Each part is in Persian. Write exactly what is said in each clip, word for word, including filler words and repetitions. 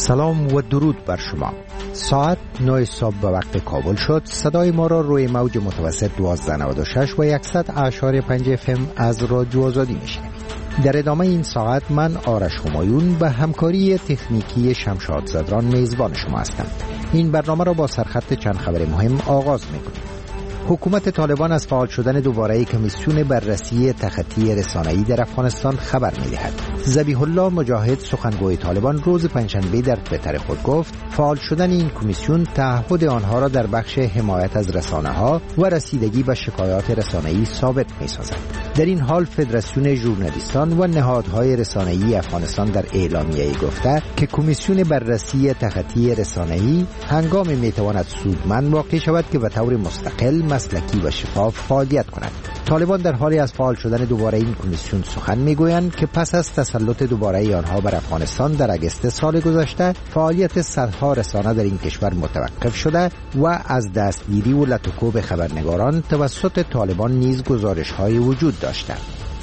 سلام و درود بر شما. ساعت نه صبح به وقت کابل شد. صدای ما را روی موج متوسط دوازده نود و شش و صد اعشاری پنج اف ام از رادیو آزادی میشنوید. در ادامه این ساعت من آرش همایون به همکاری تکنیکی شمشاد زدران میزبان شما هستم. این برنامه را با سرخط چند خبر مهم آغاز میکنیم. حکومت طالبان از فعال شدن دوباره کمیسیون بررسی تخطی رسانه‌ای در افغانستان خبر می‌دهد. ذبیح الله مجاهد سخنگوی طالبان روز پنجشنبه در توییتر خود گفت فعال شدن این کمیسیون تعهد آنها را در بخش حمایت از رسانه‌ها و رسیدگی به شکایات رسانه‌ای ثابت می‌سازد. در این حال فدراسیون ژورنالیستان و نهادهای رسانه‌ای افغانستان در اعلامیه‌ای گفته که کمیسیون بررسی تخطی رسانه‌ای هنگامی می‌تواند سودمند واقع شود که به طور مستقل، مسلکی و شفاف فعالیت کند. طالبان در حالی از فعال شدن دوباره این کمیسیون سخن میگویند که پس از تسلط دوباره آنها بر افغانستان در اگست سال گذشته فعالیت صدها رسانه در این کشور متوقف شده و از دستگیری و لطوکوب خبرنگاران توسط طالبان نیز گزارش‌های وجود داشته.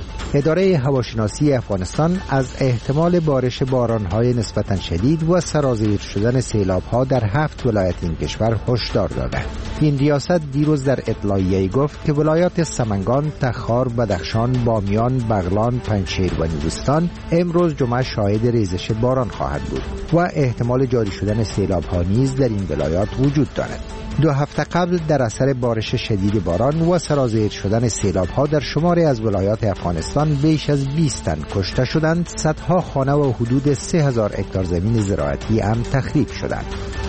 اداره هواشناسی افغانستان از احتمال بارش باران‌های نسبتاً شدید و سرازیر شدن سیلاب‌ها در هفت ولایت این کشور هشدار داده. این ریاست دیروز در اطلاعیه‌ای گفت که ولایات سمنگان، تخار، بدخشان، بامیان، بغلان، پنجشیر و نیمروزستان امروز جمعه شاهد ریزش باران خواهد بود و احتمال جاری شدن سیلاب‌ها نیز در این ولایات وجود دارد. دو هفته قبل در اثر بارش شدید باران و سرازیر شدن سیلاب‌ها در شماری از ولایات افغانستان بیش از بیست تن کشته شدند، صدها خانه و حدود سه هزار هکتار زمین زراعتی هم تخریب شدند.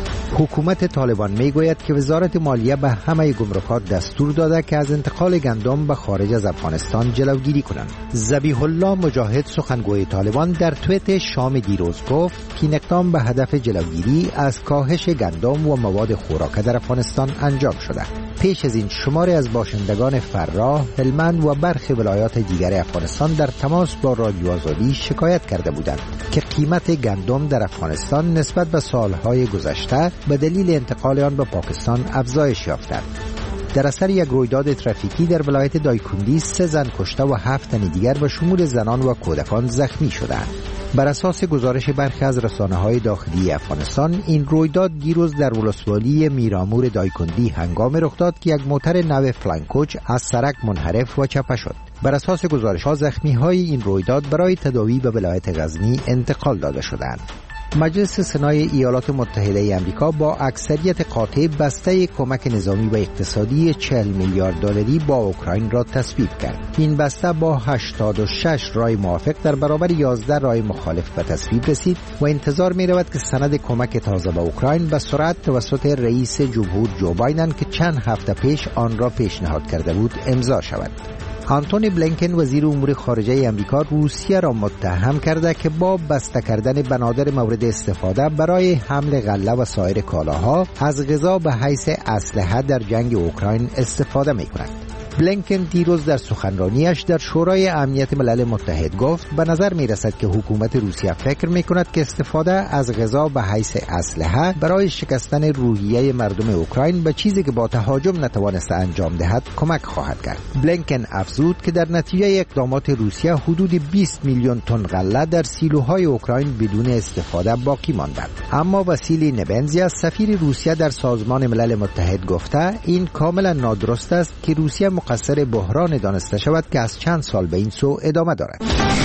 حکومت طالبان میگوید که وزارت مالیه به همه گمرکات دستور داده که از انتقال گندم به خارج از افغانستان جلوگیری کنند. ذبیح الله مجاهد سخنگوی طالبان در توییت شام دیروز گفت که این اقدام به هدف جلوگیری از کاهش گندم و مواد خوراکه در افغانستان انجام شده. پیش از این شماری از باشندگان فراه، هلمند و برخی ولایات دیگر افغانستان در تماس با رادیو آزادی شکایت کرده بودند که قیمت گندم در افغانستان نسبت به سالهای گذشته به دلیل انتقال آن به پاکستان افزایش یافته. در اثر یک رویداد ترافیکی در ولایت دایکندی سه زن کشته و هفت تن دیگر به شمول زنان و کودکان زخمی شدند. بر اساس گزارش برخی از رسانه‌های داخلی افغانستان این رویداد دیروز در ولسوالی میرامور دایکندی هنگام رخ داد که یک موتر نو فلانکوچ از سرک منحرف و چپه شد. بر اساس گزارش‌ها زخمی‌های این رویداد برای تداوی به ولایت غزنی انتقال داده شدند. مجلس سنای ایالات متحده آمریکا با اکثریت قاطع بسته کمک نظامی و اقتصادی چهل میلیارد دلاری با اوکراین را تصویب کرد. این بسته با هشتاد و شش رای موافق در برابر یازده رای مخالف به تصویب رسید و انتظار می رود که سند کمک تازه به اوکراین به سرعت توسط رئیس جمهور جو بایدن که چند هفته پیش آن را پیشنهاد کرده بود امضا شود. آنتونی بلینکن وزیر امور خارجه آمریکا روسیه را متهم کرده که با بسته کردن بنادر مورد استفاده برای حمل غله و سایر کالاها از غذا به حیث اسلحه در جنگ اوکراین استفاده می‌کند. بلینکن دیروز در سخنرانیش در شورای امنیت ملل متحد گفت به نظر می رسد که حکومت روسیه فکر می کند که استفاده از غذا به حیث اسلحه برای شکستن روحیه مردم اوکراین به چیزی که با تهاجم نتوانسته انجام دهد کمک خواهد کرد. بلینکن افزود که در نتیجه اقدامات روسیه حدود بیست میلیون تن غله در سیلوهای اوکراین بدون استفاده باقی مانده. اما واسیلی نبنزی از سفیر روسیه در سازمان ملل متحد گفته این کاملا نادرست است که روسیه مقصر بحران دانسته شود که از چند سال به این سو ادامه دارد.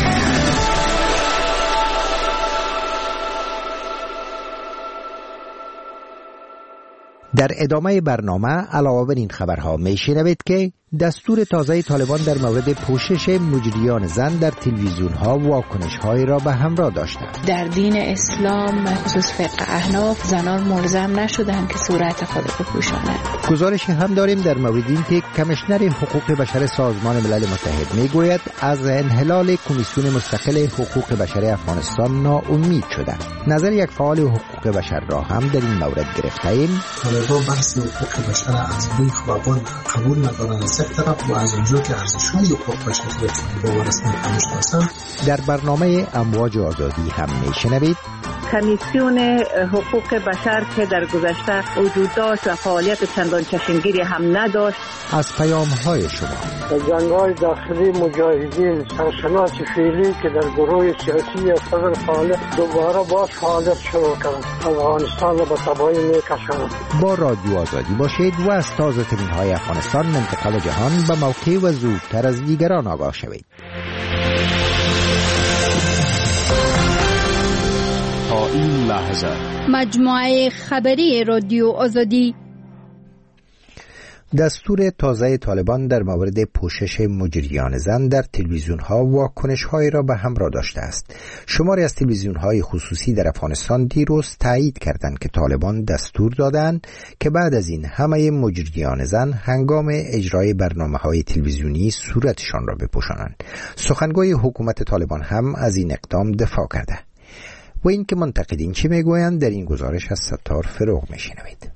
در ادامه برنامه علاوه بر این خبرها میشنوید که دستور تازه طالبان در مورد پوشش مجریان زن در تلویزیون ها واکنش های را به همراه داشته. در دین اسلام خصوص فقه احناف زنان ملزم نشدند که صورت خود بپوشانند. گزارش هم داریم در مورد این که کمیشنر حقوق بشر سازمان ملل متحد میگوید از انحلال کمیسیون مستقل حقوق بشر افغانستان ناامید شده. نظر یک فعال حقوق بشر را هم در این مورد گرفته ایم. طالبان بحث حقوق بشر از بیخ و بن قبول ندارند از یک طرف و از اونجا که ارزش‌های حقوق بشریت باور است نمی‌شناسند. در برنامه امواج آزادی هم میشنوید کمیسیون حقوق بشر که در گذشته وجود داشت و فعالیت چندان چشمگیری هم نداشت. از پیام های شما جنگ‌های داخلی مجاهدین سرشناس فعلی که در گروه سیاسی صدر فعالیت دوباره باز فعالیت شروع کرد، افغانستان را به تباهی می‌کشاند. با رادیو آزادی باشید و از تازه ترین های افغانستان، منطقه و جهان به موقع و زودتر از دیگران آگاه شوید. تا این لحظه مجموعه خبری رادیو آزادی. دستور تازه طالبان در مورد پوشش مجریان زن در تلویزیون ها واکنش های را به همراه داشته است. شماری از تلویزیون های خصوصی در افغانستان دیروز تایید کردند که طالبان دستور دادند که بعد از این همه مجریان زن هنگام اجرای برنامه های تلویزیونی صورتشان را بپوشانند. سخنگوی حکومت طالبان هم از این اقدام دفاع کرده. و این که منتقدین چی میگویند در این گزارش از ستار فروغ میشنوید.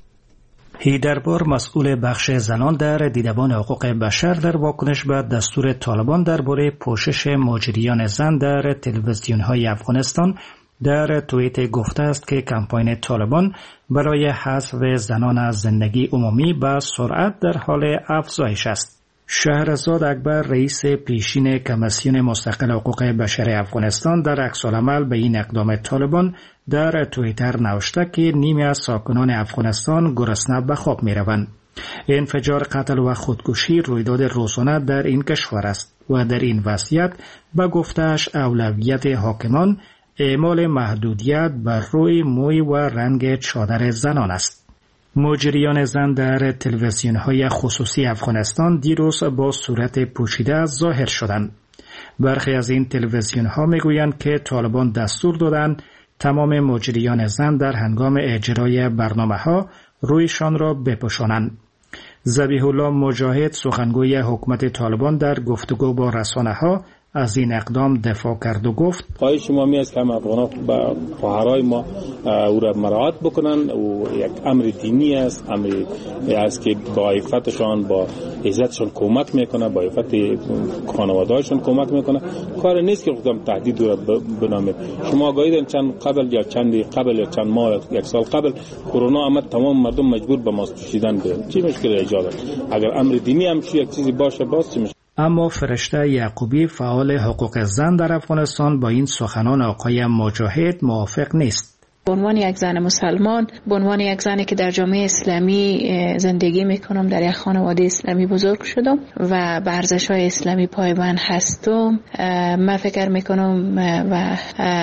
هیدربار مسئول بخش زنان در دیدبان حقوق بشر در واکنش به دستور طالبان درباره پوشش مجریان زن در تلویزیون‌های افغانستان در توییت گفته است که کمپاین طالبان برای حذف زنان از زندگی عمومی به سرعت در حال افزایش است. شهرزاد اکبر رئیس پیشین کمیسیون مستقل حقوق بشر افغانستان در عکس‌العمل به این اقدام طالبان در توییتر نوشته که نیمی از ساکنان افغانستان گرسنه به خواب می‌روند. انفجار، قتل و خودکشی رویداد روزانه در این کشور است و در این وضعیت به گفته‌اش اولویت حاکمان اعمال محدودیت بر روی موی و رنگ چادر زنان است. مجریان زن در تلویزیون‌های خصوصی افغانستان دیروز با صورت پوشیده ظاهر شدند. برخی از این تلویزیون‌ها میگویند که طالبان دستور دادند تمام مجریان زن در هنگام اجرای برنامه‌ها رویشان را بپوشانند. ذبیح الله مجاهد سخنگوی حکومت طالبان در گفتگو با رسانه‌ها از این اقدام دفاع کرد و گفت: خواهش ما می است که افغان‌ها با خواهرای ما او را مراعات بکنن و یک امر دینی است، امری است که با عفتشان با عزتشان کمک میکنه، با عفت خانواده‌هاشون کمک میکنه. کار نیست که خودم تهدید را بنامید. شما آگاهید چند قبل یا چند قبل یا چند ماه یک سال قبل کرونا آمد، تمام مردم مجبور به ماسک پوشیدن بودند. چی مشکل ایجاد است؟ اگر امر دینی هم چی یک چیزی باشه باز چی مشکل؟ اما فرشته یعقوبی فعال حقوق زن در افغانستان با این سخنان آقای مجاهد موافق نیست. به عنوان یک زن مسلمان، به عنوان یک زنی که در جامعه اسلامی زندگی میکنم، در یک خانواده اسلامی بزرگ شدم و به ارزش‌های اسلامی پایبند هستم، من فکر میکنم و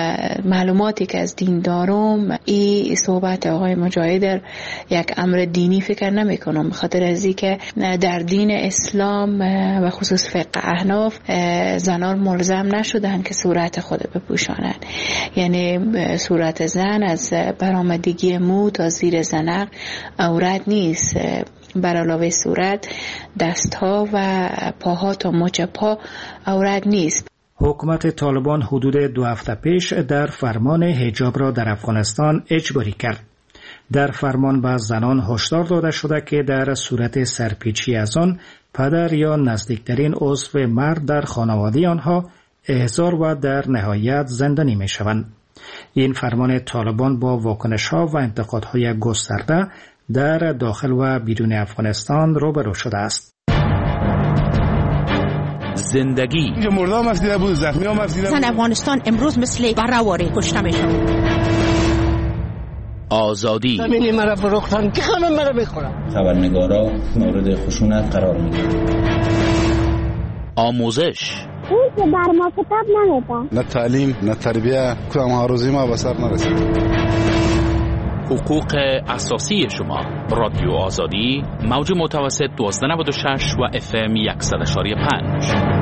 معلوماتی که از دین دارم، این صحبت آقای مجاهد یک امر دینی فکر نمیکنم، بخاطر از اینکه در دین اسلام و خصوص فقه احناف زنان ملزم نشدن که صورت خود بپوشانند. یعنی صورت زن از برآمدگی مو تا زیر زنق عورت نیست. بر علاوه صورت، دستها و پاها تا مچ پا عورت نیست. حکومت طالبان حدود دو هفته پیش در فرمان حجاب را در افغانستان اجباری کرد. در فرمان به زنان هشدار داده شده که در صورت سرپیچی از آن پدر یا نزدیکترین عضو مرد در خانواده آنها احضار و در نهایت زندانی می شوند. این فرمان طالبان با واکنش‌ها و انتقادهای گسترده در داخل و بیرون افغانستان روبرو شده است. زندگی اینجا مردم مفیده بود، زخمی ها مفیده بود. زن افغانستان امروز مثل برآواره کشته میشن. آزادی زمینی مرا فروختن که همه مرا میخورن. خبرنگارا مورد خشونت قرار میگیرن. آموزش اون که بر ما کتاب نمیدن، نه تعلیم نه تربیه، کدام آرزوی ما به سر نرسید. حقوق اساسی شما. رادیو آزادی، موج متوسط دوازده نود و شش و اف ام صد و پنج.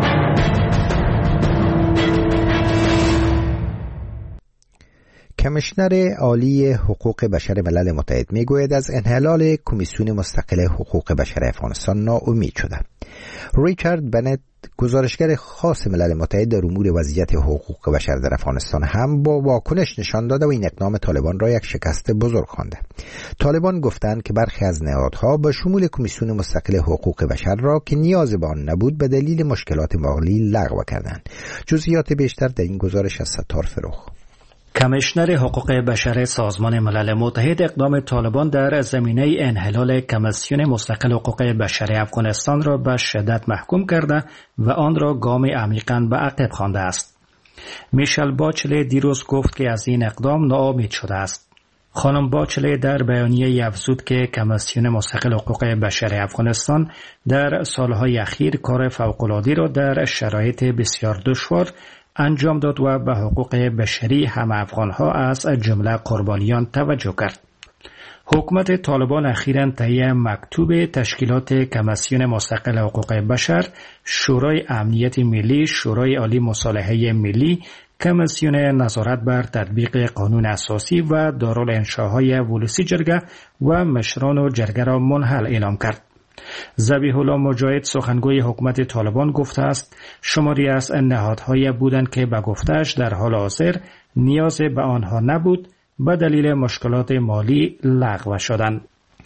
کمیشنر عالی حقوق بشر ملل متحد میگوید از انحلال کمیسیون مستقل حقوق بشر افغانستان ناامید شده. ریچارد بنت، گزارشگر خاص ملل متحد در امور وضعیت حقوق بشر در افغانستان، هم با واکنش نشان داده و این اقدام طالبان را یک شکست بزرگ خوانده. طالبان گفتند که برخی از نهادها به شمول کمیسیون مستقل حقوق بشر را که نیاز به آن نبود به دلیل مشکلات مالی لغو کردند. جزئیات بیشتر در این گزارش از ستار فروغ. کمیشنر حقوق بشر سازمان ملل متحد اقدام طالبان در زمینه انحلال کمیسیون مستقل حقوق بشر افغانستان را به شدت محکوم کرده و آن را گام عمیقاً به عقب خوانده است. میشل باچله دیروز گفت که از این اقدام ناامید شده است. خانم باچله در بیانیه افزود که کمیسیون مستقل حقوق بشر افغانستان در سالهای اخیر کار فوق‌العاده‌ای را در شرایط بسیار دشوار انجام داد و به حقوق بشری هم افغانها از جمله قربانیان توجه کرد. حکومت طالبان اخیراً طی مکتوب تشکیلات کمیسیون مستقل حقوق بشر، شورای امنیت ملی، شورای عالی مصالحه ملی، کمیسیون نظارت بر تطبیق قانون اساسی و دارالانشاهای ولسی جرگه و مشران و جرگه را منحل اعلام کرد. ذبیح الله مجاهد سخنگوی حکومت طالبان گفته است شماری از نهادهایی بودند که به گفته‌اش در حال حاضر نیاز به آنها نبود به دلیل مشکلات مالی لغو شدند.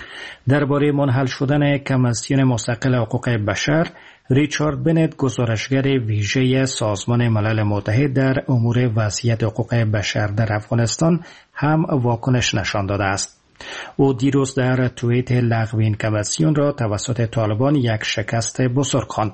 درباره منحل شدن کمیسیون مستقل حقوق بشر، ریچارد بنت گزارشگر ویژه سازمان ملل متحد در امور وضعیت حقوق بشر در افغانستان هم واکنش نشان داده است. او دیروز در توییت لغو این کمیسیون را توسط طالبان یک شکست بزرگ خواند.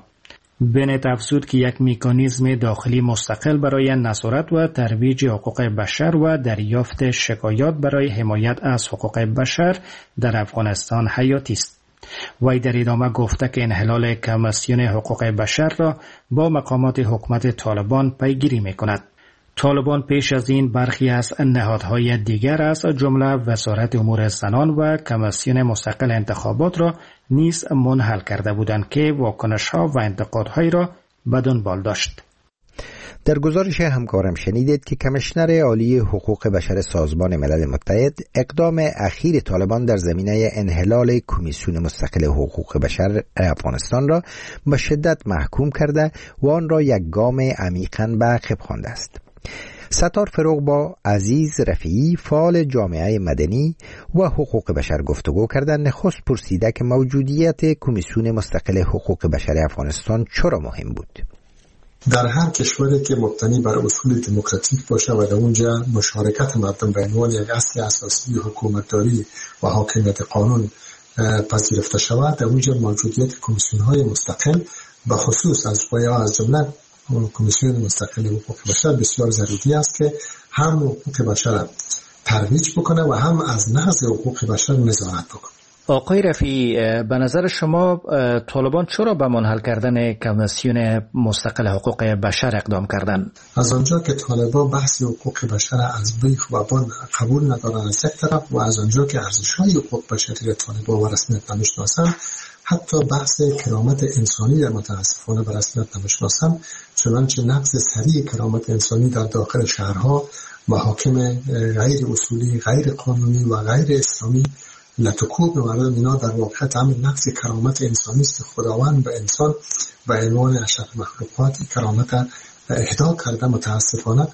بنت افزود که یک مکانیزم داخلی مستقل برای نظارت و ترویج حقوق بشر و دریافت شکایات برای حمایت از حقوق بشر در افغانستان حیاتی است. وی در ادامه گفته که انحلال کمیسیون حقوق بشر را با مقامات حکومت طالبان پیگیری می‌کند. طالبان پیش از این برخی از نهادهای دیگر از جمله وزارت امور زنان و کمیسیون مستقل انتخابات را نیز منحل کرده بودند که واکنش‌ها و انتقادهایی را به دنبال داشت. در گزارش همکارم شنیدید که کمیشنر عالی حقوق بشر سازمان ملل متحد اقدام اخیر طالبان در زمینه انحلال کمیسیون مستقل حقوق بشر افغانستان را به شدت محکوم کرده و آن را یک گام عمیقاً به عقب خوانده است. ستار فروغ با عزیز رفیعی فعال جامعه مدنی و حقوق بشر گفتگو کردن. نخست پرسیده که موجودیت کمیسیون مستقل حقوق بشر افغانستان چرا مهم بود. در هر کشوری که مبتنی بر اصول دموکراتیک باشه و در اونجا مشارکت مردم به عنوان یک اصل اساسی حکومتداری و حاکمیت قانون پذیرفته شود، در اونجا موجودیت کمیسیون‌های مستقل به خصوص از پایه‌ها از جمله کمیسیون مستقل حقوق بشر بسیار ضروری است که هم حقوق بشر ترویج بکنه و هم از نقض حقوق بشر نظارت بکنه. آقای رفیعی، به نظر شما طالبان چرا به منحل کردن کمیسیون مستقل حقوق بشر اقدام کردند؟ از آنجا که طالبان بحث حقوق بشر از بیخ و بن قبول ندارند از یک طرف و از آنجا که ارزش‌های حقوق بشری طالبان و رسمیت نمی‌شناسند، حتی بحث کرامت انسانی در متاسفانه به رسمیت نمی‌شناسند، چنانچه نقض سریع کرامت انسانی در داخل شهرها محاکم غیر اصولی، غیر قانونی و غیر اسلامی لطکوب مردم اینا در واقع همین نقض کرامت انسانی است. خداوند به انسان به عنوان اشرف مخلوقات کرامت اهدا کرده. متاسفانه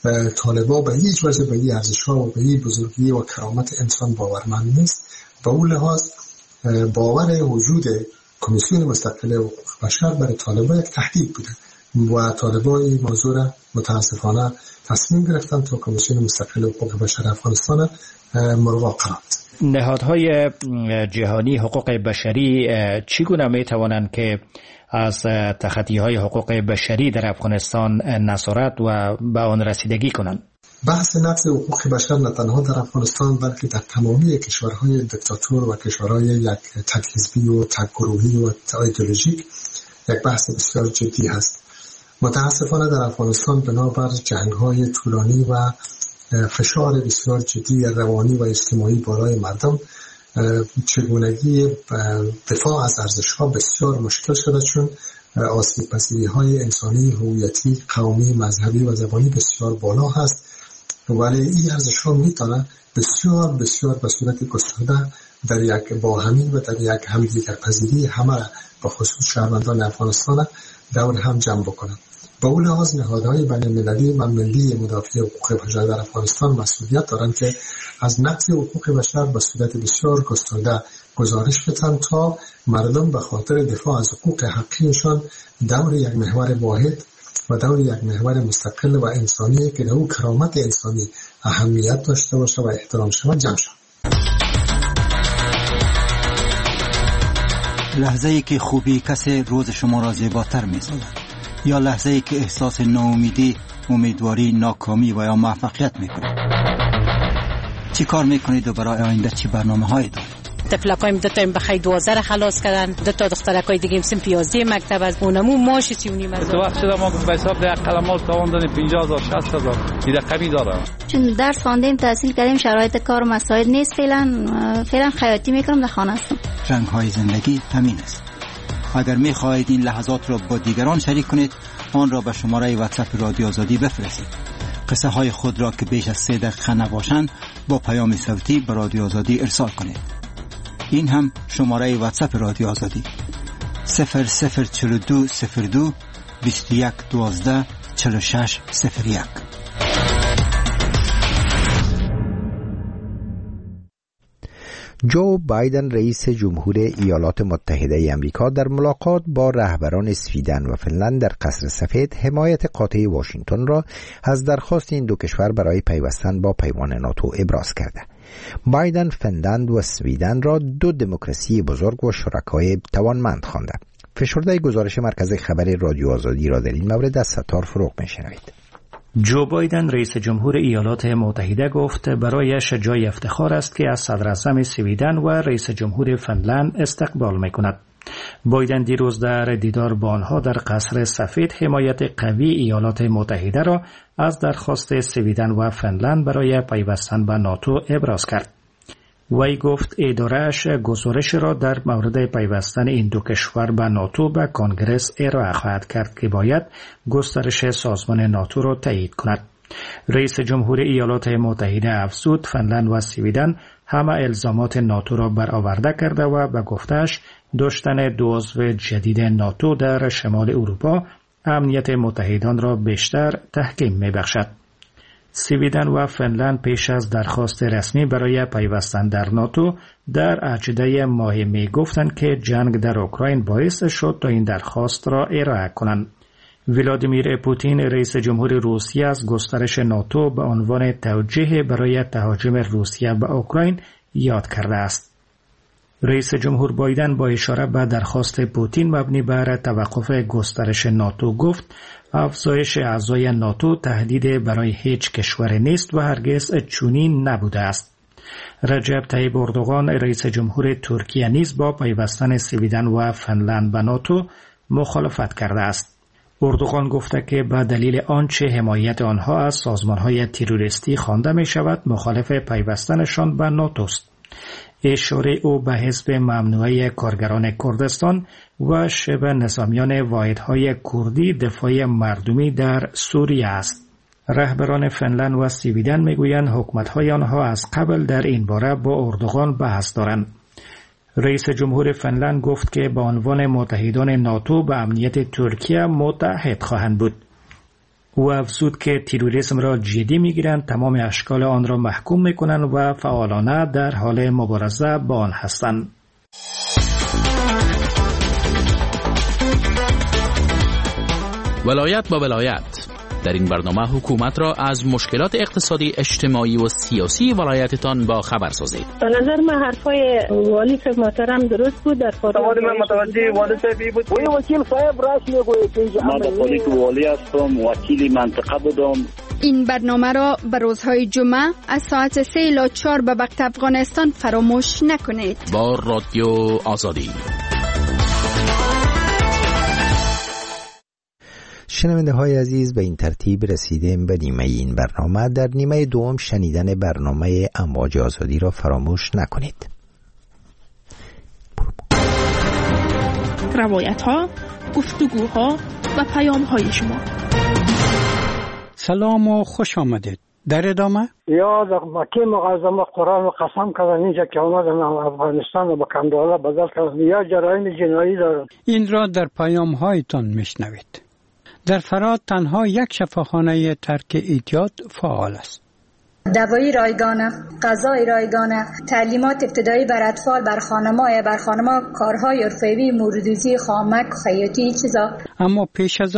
طالبان به هیچ وجه به این ارزش‌ها و به این بزرگی و کرامت انسان باورمند نیست. به اون لحاظ باور وجود کمیسیون مستقل حقوق بشر برای طالبان یک تهدید بوده و طالبان این موضوع را متاسفانه تصمیم گرفتن تا کمیسیون مستقل حقوق بشر افغانستان ملغا قرار دهند. نهادهای جهانی حقوق بشری چگونه می توانند که از تخطی‌های حقوق بشری در افغانستان نظارت و به آن رسیدگی کنند؟ بحث نقض حقوق بشر نه تنها در افغانستان بلکه در تمامی کشورهای دیکتاتور و کشورهای یک تک حزبی و تک گروهی و ایدئولوژیک یک بحث بسیار جدی است. متاسفانه در افغانستان بنابر جنگ‌های طولانی و فشار بسیار جدی روانی و اجتماعی بالای مردم چگونگی دفاع از ارزش‌ها بسیار مشکل شده، چون آسیب‌پذیری‌های انسانی، هویتی، قومی، مذهبی و زبانی بسیار بالا هست. ولی این ارزش‌ها میتونه بسیار بسیار به صورت گسترده در یک باهمی و در یک همدیگر پذیری همه به خصوص شهروندان افغانستان دور هم جمع بکنند. با اون لحاظ نهادهای بین‌المللی و ملی مدافع حقوق بشر در افغانستان مسئولیت دارند که از نقض حقوق بشر به صورت بسیار گسترده گزارش بدن تا مردم به خاطر دفاع از حقوق حقیقیشان دور یک محور واحد و دور یک محور مستقل و انسانی که در او کرامت انسانی اهمیت داشته باشه و احترام شود جمع شد. لحظه ای که خوبی کسی روز شما را زیباتر می سازد، یا لحظه ای که احساس ناامیدی، امیدواری، ناکامی و یا موفقیت می کنید. چی کار می کنید و برای آینده چی برنامه هایی دارید؟ طفلکایم دو تا بخای دوازده خلاص کردن، دو تا دخترکای دیگه هم سن پیازده مکتب از اونمو ماشی چونی مزه. تو وقت شده ما به حساب ده قلمال تاوان دادیم پنجاه هزار شصت هزار این رقمی داره. چون درس خواندیم تحصیل کردیم شرایط کار مسائل نیست، فعلا فعلا خیاطی میکنم در خانه هستم. رنگ های زندگی همین است. اگر می خواهید این لحظات را با دیگران شریک کنید، آن را به شماره واتساپ رادیو آزادی بفرستید. قصه های خود را که بیش از سه دقیقه نباشند با پیام صوتی به رادیو آزادی ارسال کنید. این هم شماره واتساپ رادیو آزادی صفر صفر چهل و دو صفر دو بیست و یک دوازده چهل و شش صفر یک. جو بایدن رئیس جمهور ایالات متحده آمریکا در ملاقات با رهبران سویدن و فنلند در قصر سفید حمایت قاطع واشنگتن را از درخواست این دو کشور برای پیوستن با پیمان ناتو ابراز کرده. بایدن فنلند و سویدن را دو دموکراسی بزرگ و شرکای توانمند خوانده. فشرده گزارش مرکز خبر رادیو آزادی را در این مورد از ستار فروغ میشنوید. جو بایدن رئیس جمهور ایالات متحده گفت برایش جای افتخار است که از صدر اعظم سویدن و رئیس جمهور فنلند استقبال میکند. بایدن دیروز در دیدار با آنها در قصر سفید حمایت قوی ایالات متحده را از درخواست سویدن و فنلند برای پیوستن به ناتو ابراز کرد. وی گفت اداره‌اش گزارش را در مورد پیوستن این دو کشور به ناتو به کنگرس ارائه خواهد کرد که باید گسترش سازمان ناتو را تایید کند. رئیس جمهور ایالات متحده افزود فنلند و سویدن همه الزامات ناتو را برآورده کرده و به گفتش داشتن دو عضو جدید ناتو در شمال اروپا امنیت متحدان را بیشتر تحکیم می‌بخشد. سویدن و فنلند پیش از درخواست رسمی برای پیوستن در ناتو در اجده ماه می گفتند که جنگ در اوکراین باعث شد تا این درخواست را ارائه کنند. ولادیمیر پوتین رئیس جمهور روسیه از گسترش ناتو به عنوان توجیه برای تهاجم روسیه به اوکراین یاد کرده است. رئیس جمهور بایدن با اشاره به درخواست پوتین مبنی بر توقف گسترش ناتو گفت افزایش اعضای ناتو تهدید برای هیچ کشور نیست و هرگز چنین نبوده است. رجب طیب اردوغان رئیس جمهور ترکیه نیز با پیوستن سویدن و فنلند به ناتو مخالفت کرده است. اردوغان گفته که به دلیل آنچه حمایت آنها از سازمان‌های تروریستی خوانده می شود مخالف پیوستنشان به ناتو است. اشاره او به حزب ممنوعه کارگران کردستان و شبه نظامیان واحدهای کردی دفاع مردمی در سوریه است. رهبران فنلند و سویدن میگویند حکومت‌های آنها از قبل در این باره با اردوغان بحث دارند. رئیس جمهور فنلند گفت که به عنوان متحدان ناتو به امنیت ترکیه متحد خواهند بود. او افزود که تروریسم را جدی میگیرند، تمام اشکال آن را محکوم میکنند و فعالانه در حال مبارزه با آن هستند. ولایت با ولایت در این برنامه حکومت را از مشکلات اقتصادی، اجتماعی و سیاسی ولایتتان با خبر سازید. به نظر من حرفای والی صاحب محترم درست بود. در سوال من متوجه والی صاحبی بود. وی وکیل صاحب راست میگوید که من پلیس والی هستم، وکیل منطقه بودم. این برنامه را به روزهای جمعه از ساعت سه الی چهار به وقت افغانستان فراموش نکنید. با رادیو آزادی. شنونده های عزیز، به این ترتیب رسیدیم به نیمه این برنامه. در نیمه دوم شنیدن برنامه امواج آزادی را فراموش نکنید. روایت ها، گفتگوها و پیام های شما. سلام و خوش آمدید. در ادامه یا در مکه معظمه قرآن و قسم کردن اینجا که آمدن افغانستان و به کندهار بدل کردن یا جرایم جنایی دارن. این را در پیام هایتان میشنوید. در فرات تنها یک شفاخانه ترک ایتیاد فعال است. دوایی رایگانه، غذای رایگانه، تعلیمات ابتدایی بر اطفال، بر خانم‌ها، بر خانم‌ها کارهای حرفه‌ای، موردوزی، خامک، خیاطی چیزا. اما پیش از آن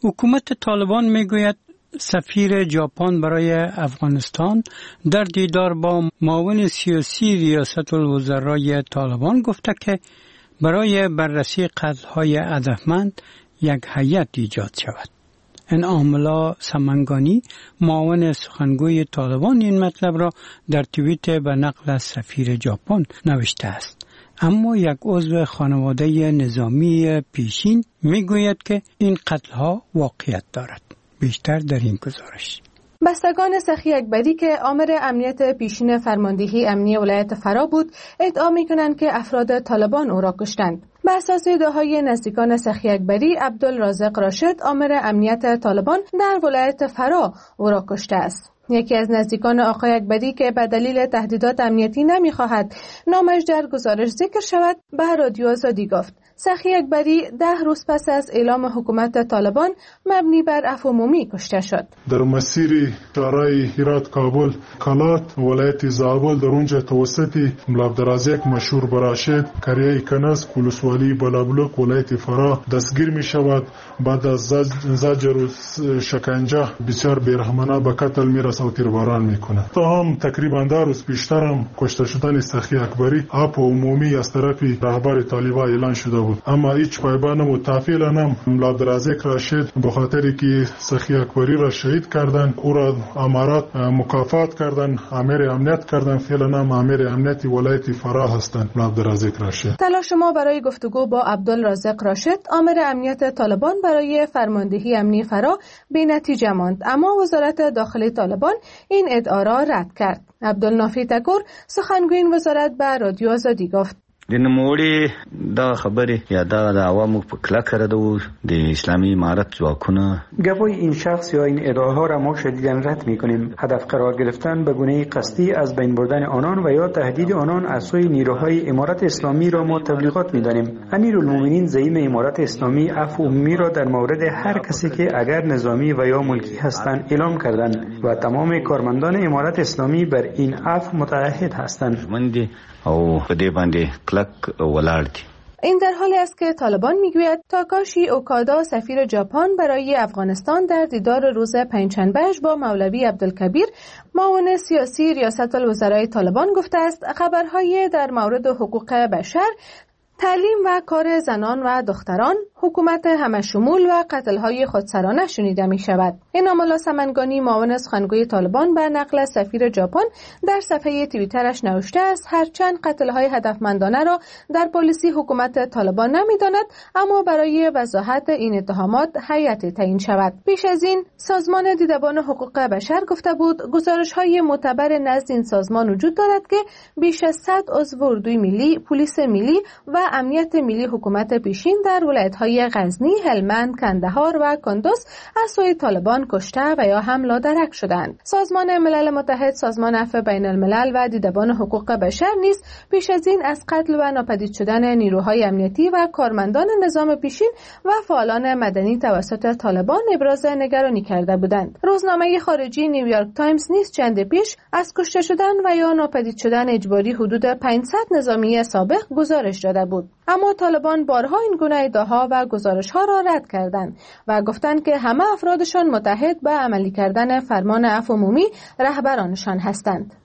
حکومت طالبان میگوید سفیر ژاپن برای افغانستان در دیدار با معاون سیاسی ریاست الوزرای طالبان گفته که برای بررسی قتل‌های هدفمند یک هیئت ایجاد شود. انعام الله سمنگانی معاون سخنگوی طالبان این مطلب را در توییت به نقل از سفیر ژاپن نوشته است. اما یک عضو خانواده نظامی پیشین میگوید که این قتل‌ها واقعیت دارد. بیشتر در این گزارش. بستگان سخی اکبری که آمر امنیت پیشین فرماندهی امنی ولایت فرا بود، ادعا می‌کنند که افراد طالبان او را کشتند. بر اساس ادعاهای نزدیکان سخی اکبری، عبدالرازق راشد آمر امنیت طالبان در ولایت فرا او را کشته است. یکی از نزدیکان آقای اکبری که به دلیل تهدیدات امنیتی نمی‌خواهد نامش در گزارش ذکر شود، به رادیو آزادی گفت سخی اکبری ده روز پس از اعلام حکومت طالبان مبنی بر عفو عمومی کشته شد. در مسیر شهرهای هرات، کابل، کلات، ولایت زابل در اونجا توسطی عبدالرازق مشهور براشد کریه کنس کلوسوالی بلابلوک ولایت فرا دستگیر می شود. بعد از زجر و شکنجه بسیار بیرحمانه به قتل می رسد و تیرباران می کند. تا هم تقریبا در روز پیشتر هم کشته شدن سخی اکبری عفو عمومی از طرف رهبر طالبان اعلان شده بود، اما هیچ پایبند و تفعیل هم عبدالرازق راشد به خاطری که سخی اکبری را شهید کردند او را امارات مکافات کردند، امیر امنیت کردند. فعلا هم امیر امنیت ولایت فرا هستند عبدالرازق راشد. تلاش ما برای گفتگو با عبدالرازق راشد آمر امنیت طالبان برای فرماندهی امنی فرا بی نتیجه ماند، اما وزارت داخلی طالبان این ادعا را رد کرد. عبدالنافی تکور سخنگوی این وزارت به رادیو آزادی گفت د نوموړي دا خبره یا دا د عوامو په کلکه ردو د اسلامی امارت ځواکونه. گواهی این شخص یا این ادعاها را ما شدیداً رد می‌کنیم. هدف قرار گرفتن به گونه قصدی از بین بردن آنان و یا تهدید آنان از سوی نیروهای امارت اسلامی را ما تبلیغات می‌دانیم. امیرالمومنین زعیم امارت اسلامی عفو عمومی را در مورد هر کسی که اگر نظامی و یا ملکی هستند اعلام کردند و تمام کارمندان امارت اسلامی بر این عفو متعهد هستند. او په دې باندې کلک ولاړ دي. این در حالی است که طالبان میگوید تاکاشی اوکادا سفیر ژاپن برای افغانستان در دیدار روز پنجشنبهش با مولوی عبدالکبیر معاون سیاسی ریاست الوزرای طالبان گفته است خبرهای در مورد حقوق بشر، تعلیم و کار زنان و دختران، حکومت همشمول و قتل‌های خودسرانه شنیده می شود. انعام الله سمنگانی معاون سخنگوی طالبان بر نقل از سفیر ژاپن در صفحه توییترش نوشته است هرچند قتل‌های هدفمندانه را در پالیسی حکومت طالبان نمی‌داند، اما برای وضاحت این اتهامات هیئت تعیین شود. پیش از این سازمان دیدبان حقوق بشر گفته بود گزارش‌های معتبر نزد این سازمان وجود دارد که بیش از صد عضو اردوی ملی، پلیس ملی و امنیت ملی حکومت پیشین در ولایت‌های غزنی، هلمند، کندهار و کندوز از سوی طالبان کشته و یا هم لادرک شدند. سازمان ملل متحد، سازمان عفو بین الملل و دیدبان حقوق بشر نیز پیش از این از قتل و ناپدید شدن نیروهای امنیتی و کارمندان نظام پیشین و فعالان مدنی توسط طالبان ابراز نگرانی کرده بودند. روزنامه خارجی نیویورک تایمز نیز چند پیش از کشته شدن و یا ناپدید شدن اجباری حدود پانصد نظامی سابق گزارش داده بود. اما طالبان بارها این گونه ادعاها و گزارش‌ها را رد کردند و گفتند که همه افرادشان متحد به عملی کردن فرمان عفو عمومی رهبرانشان هستند.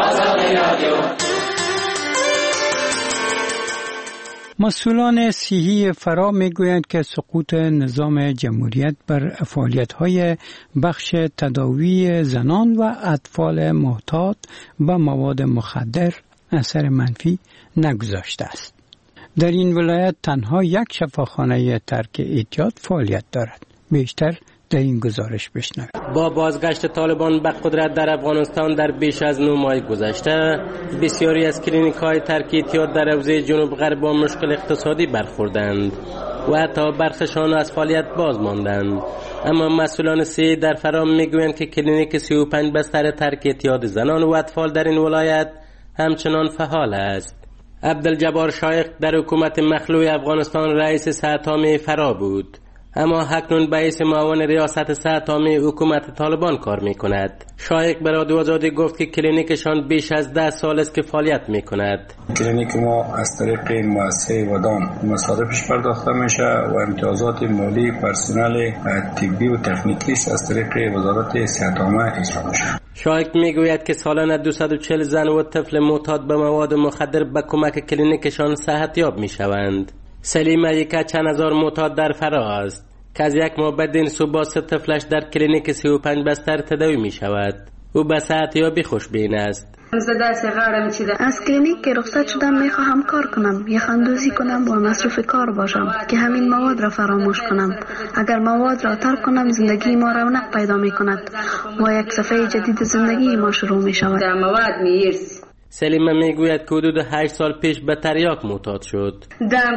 مسئولان صحی فرا میگویند که سقوط نظام جمهوریت بر فعالیت‌های بخش تداوی زنان و اطفال محتاط به مواد مخدر اثر منفی نگذاشته است. در این ولایت تنها یک شفاخانه ترک اعتیاد فعالیت دارد. بیشتر در این گزارش بشنوید. با بازگشت طالبان به قدرت در افغانستان در بیش از نه ماه گذشته، بسیاری از کلینیک‌های ترک اعتیاد در حوزه جنوب غرب با مشکل اقتصادی برخوردند و حتی برخشان از فعالیت باز ماندند. اما مسئولان صحی در فرام میگویند که کلینیک سی و پنج بستر ترک اعتیاد زنان و اطفال در این ولایت همچنان فعال است. عبدالجبار شایخ در حکومت مخلوع افغانستان رئیس سه اتامه فرا بود. اما اکنون به حیث معاون ریاست صحت عامه حکومت طالبان کار میکند. شایق به رادیو آزادی گفت که کلینیکشان بیش از ده سال است که فعالیت میکند. کلینیک ما از طریق مؤسسه ودان مصارفش پرداخته میشه و امتیازات مالی پرسنل طبی و تکنیکی از طریق وزارت صحت عامه اجرا میشه. شایق میگوید که سالانه دویست و چهل زن و طفل معتاد به مواد مخدر به کمک کلینیکشان صحتیاب میشوند. سلیمه یک چند هزار معتاد در فرا است که از یک ماه بعد این صبح سه طفلش در کلینیک سی و پنج بستر تداوی می شود. او به صحتیابی خوشبین است. از کلینیک که رخصت شدم می خواهم کار کنم، یه خندوزی کنم و مصروف کار باشم که همین مواد را فراموش کنم. اگر مواد را ترک کنم زندگی ما رونق پیدا می کند و یک صفحه جدید زندگی ما شروع می شود. سلیمه میگوید که حدود هشت سال پیش به تریاک معتاد شد.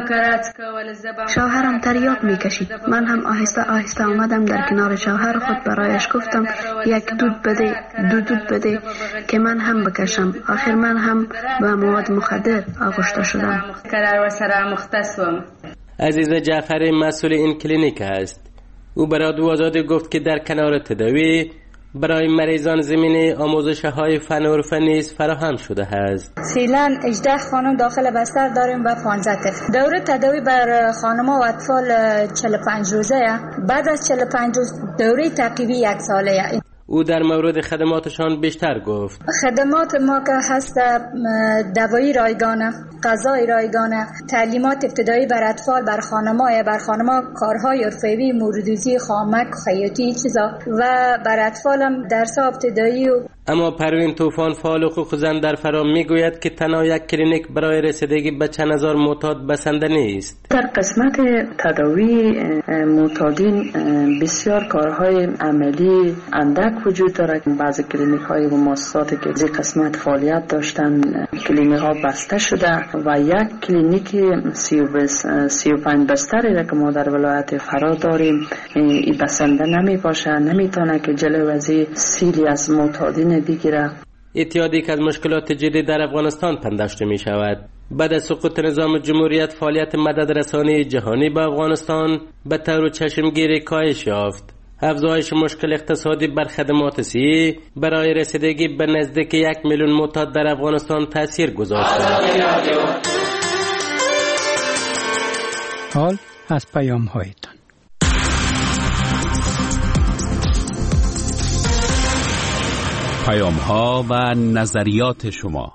شوهرم تریاک میکشید. من هم آهسته آهسته آمدم در کنار شوهر خود برایش گفتم یک دود بده دو دود بده که من هم بکشم. آخر من هم به مواد مخدر آغشته شدم. عزیز جعفری مسئول این کلینیک است. او برای رادیو آزادی گفت که در کنار تداوی برای مریضان زمینه آموزش های فن و حرفه نیز فراهم شده است. فعلا هجده خانم داخل بستر داریم و پانزده طفل. دوره تداوی بر خانم‌ها و اطفال چهل و پنج روزه. بعد از چهل و پنج روز دوره تعقیبی یک ساله. او در مورد خدماتشان بیشتر گفت. خدمات ما که هست دوایی رایگانه، غذای رایگانه، تعلیمات ابتدایی بر اطفال، بر خانم‌ها، بر خانم‌ها کارهای حرفه‌ای، موردوزی، خامک، خیاطی چیزا و بر اطفال هم درس ابتدایی. و اما پروین طوفان فعال حقوق زن در فرا میگوید که تنها یک کلینیک برای رسیدگی به چند هزار معتاد بسنده نیست. در قسمت تداوی معتادین بسیار کارهای عملی اندک وجود دارد. بعضی کلینیک های و مؤسساتی که از قسمت فعالیت داشتن کلینیک ها بسته شده و یک کلینیک سی و پنج بستری که ما در ولایت فرا داریم این بسنده نمی باشه، نمیتونه که جلوی از سیلی از معتادین بگیره. اتحادی که از مشکلات جدی در افغانستان پنداشته می شود. بعد از سقوط نظام جمهوریت فعالیت مدد رسانی جهانی به افغانستان به طور چشمگیری کاهش یافت. افزایش مشکل اقتصادی بر خدمات صحی برای رسیدگی به نزدیک یک میلیون معتاد در افغانستان تاثیر گذاشته. حال از پیام هایتان. پیام ها و نظریات شما.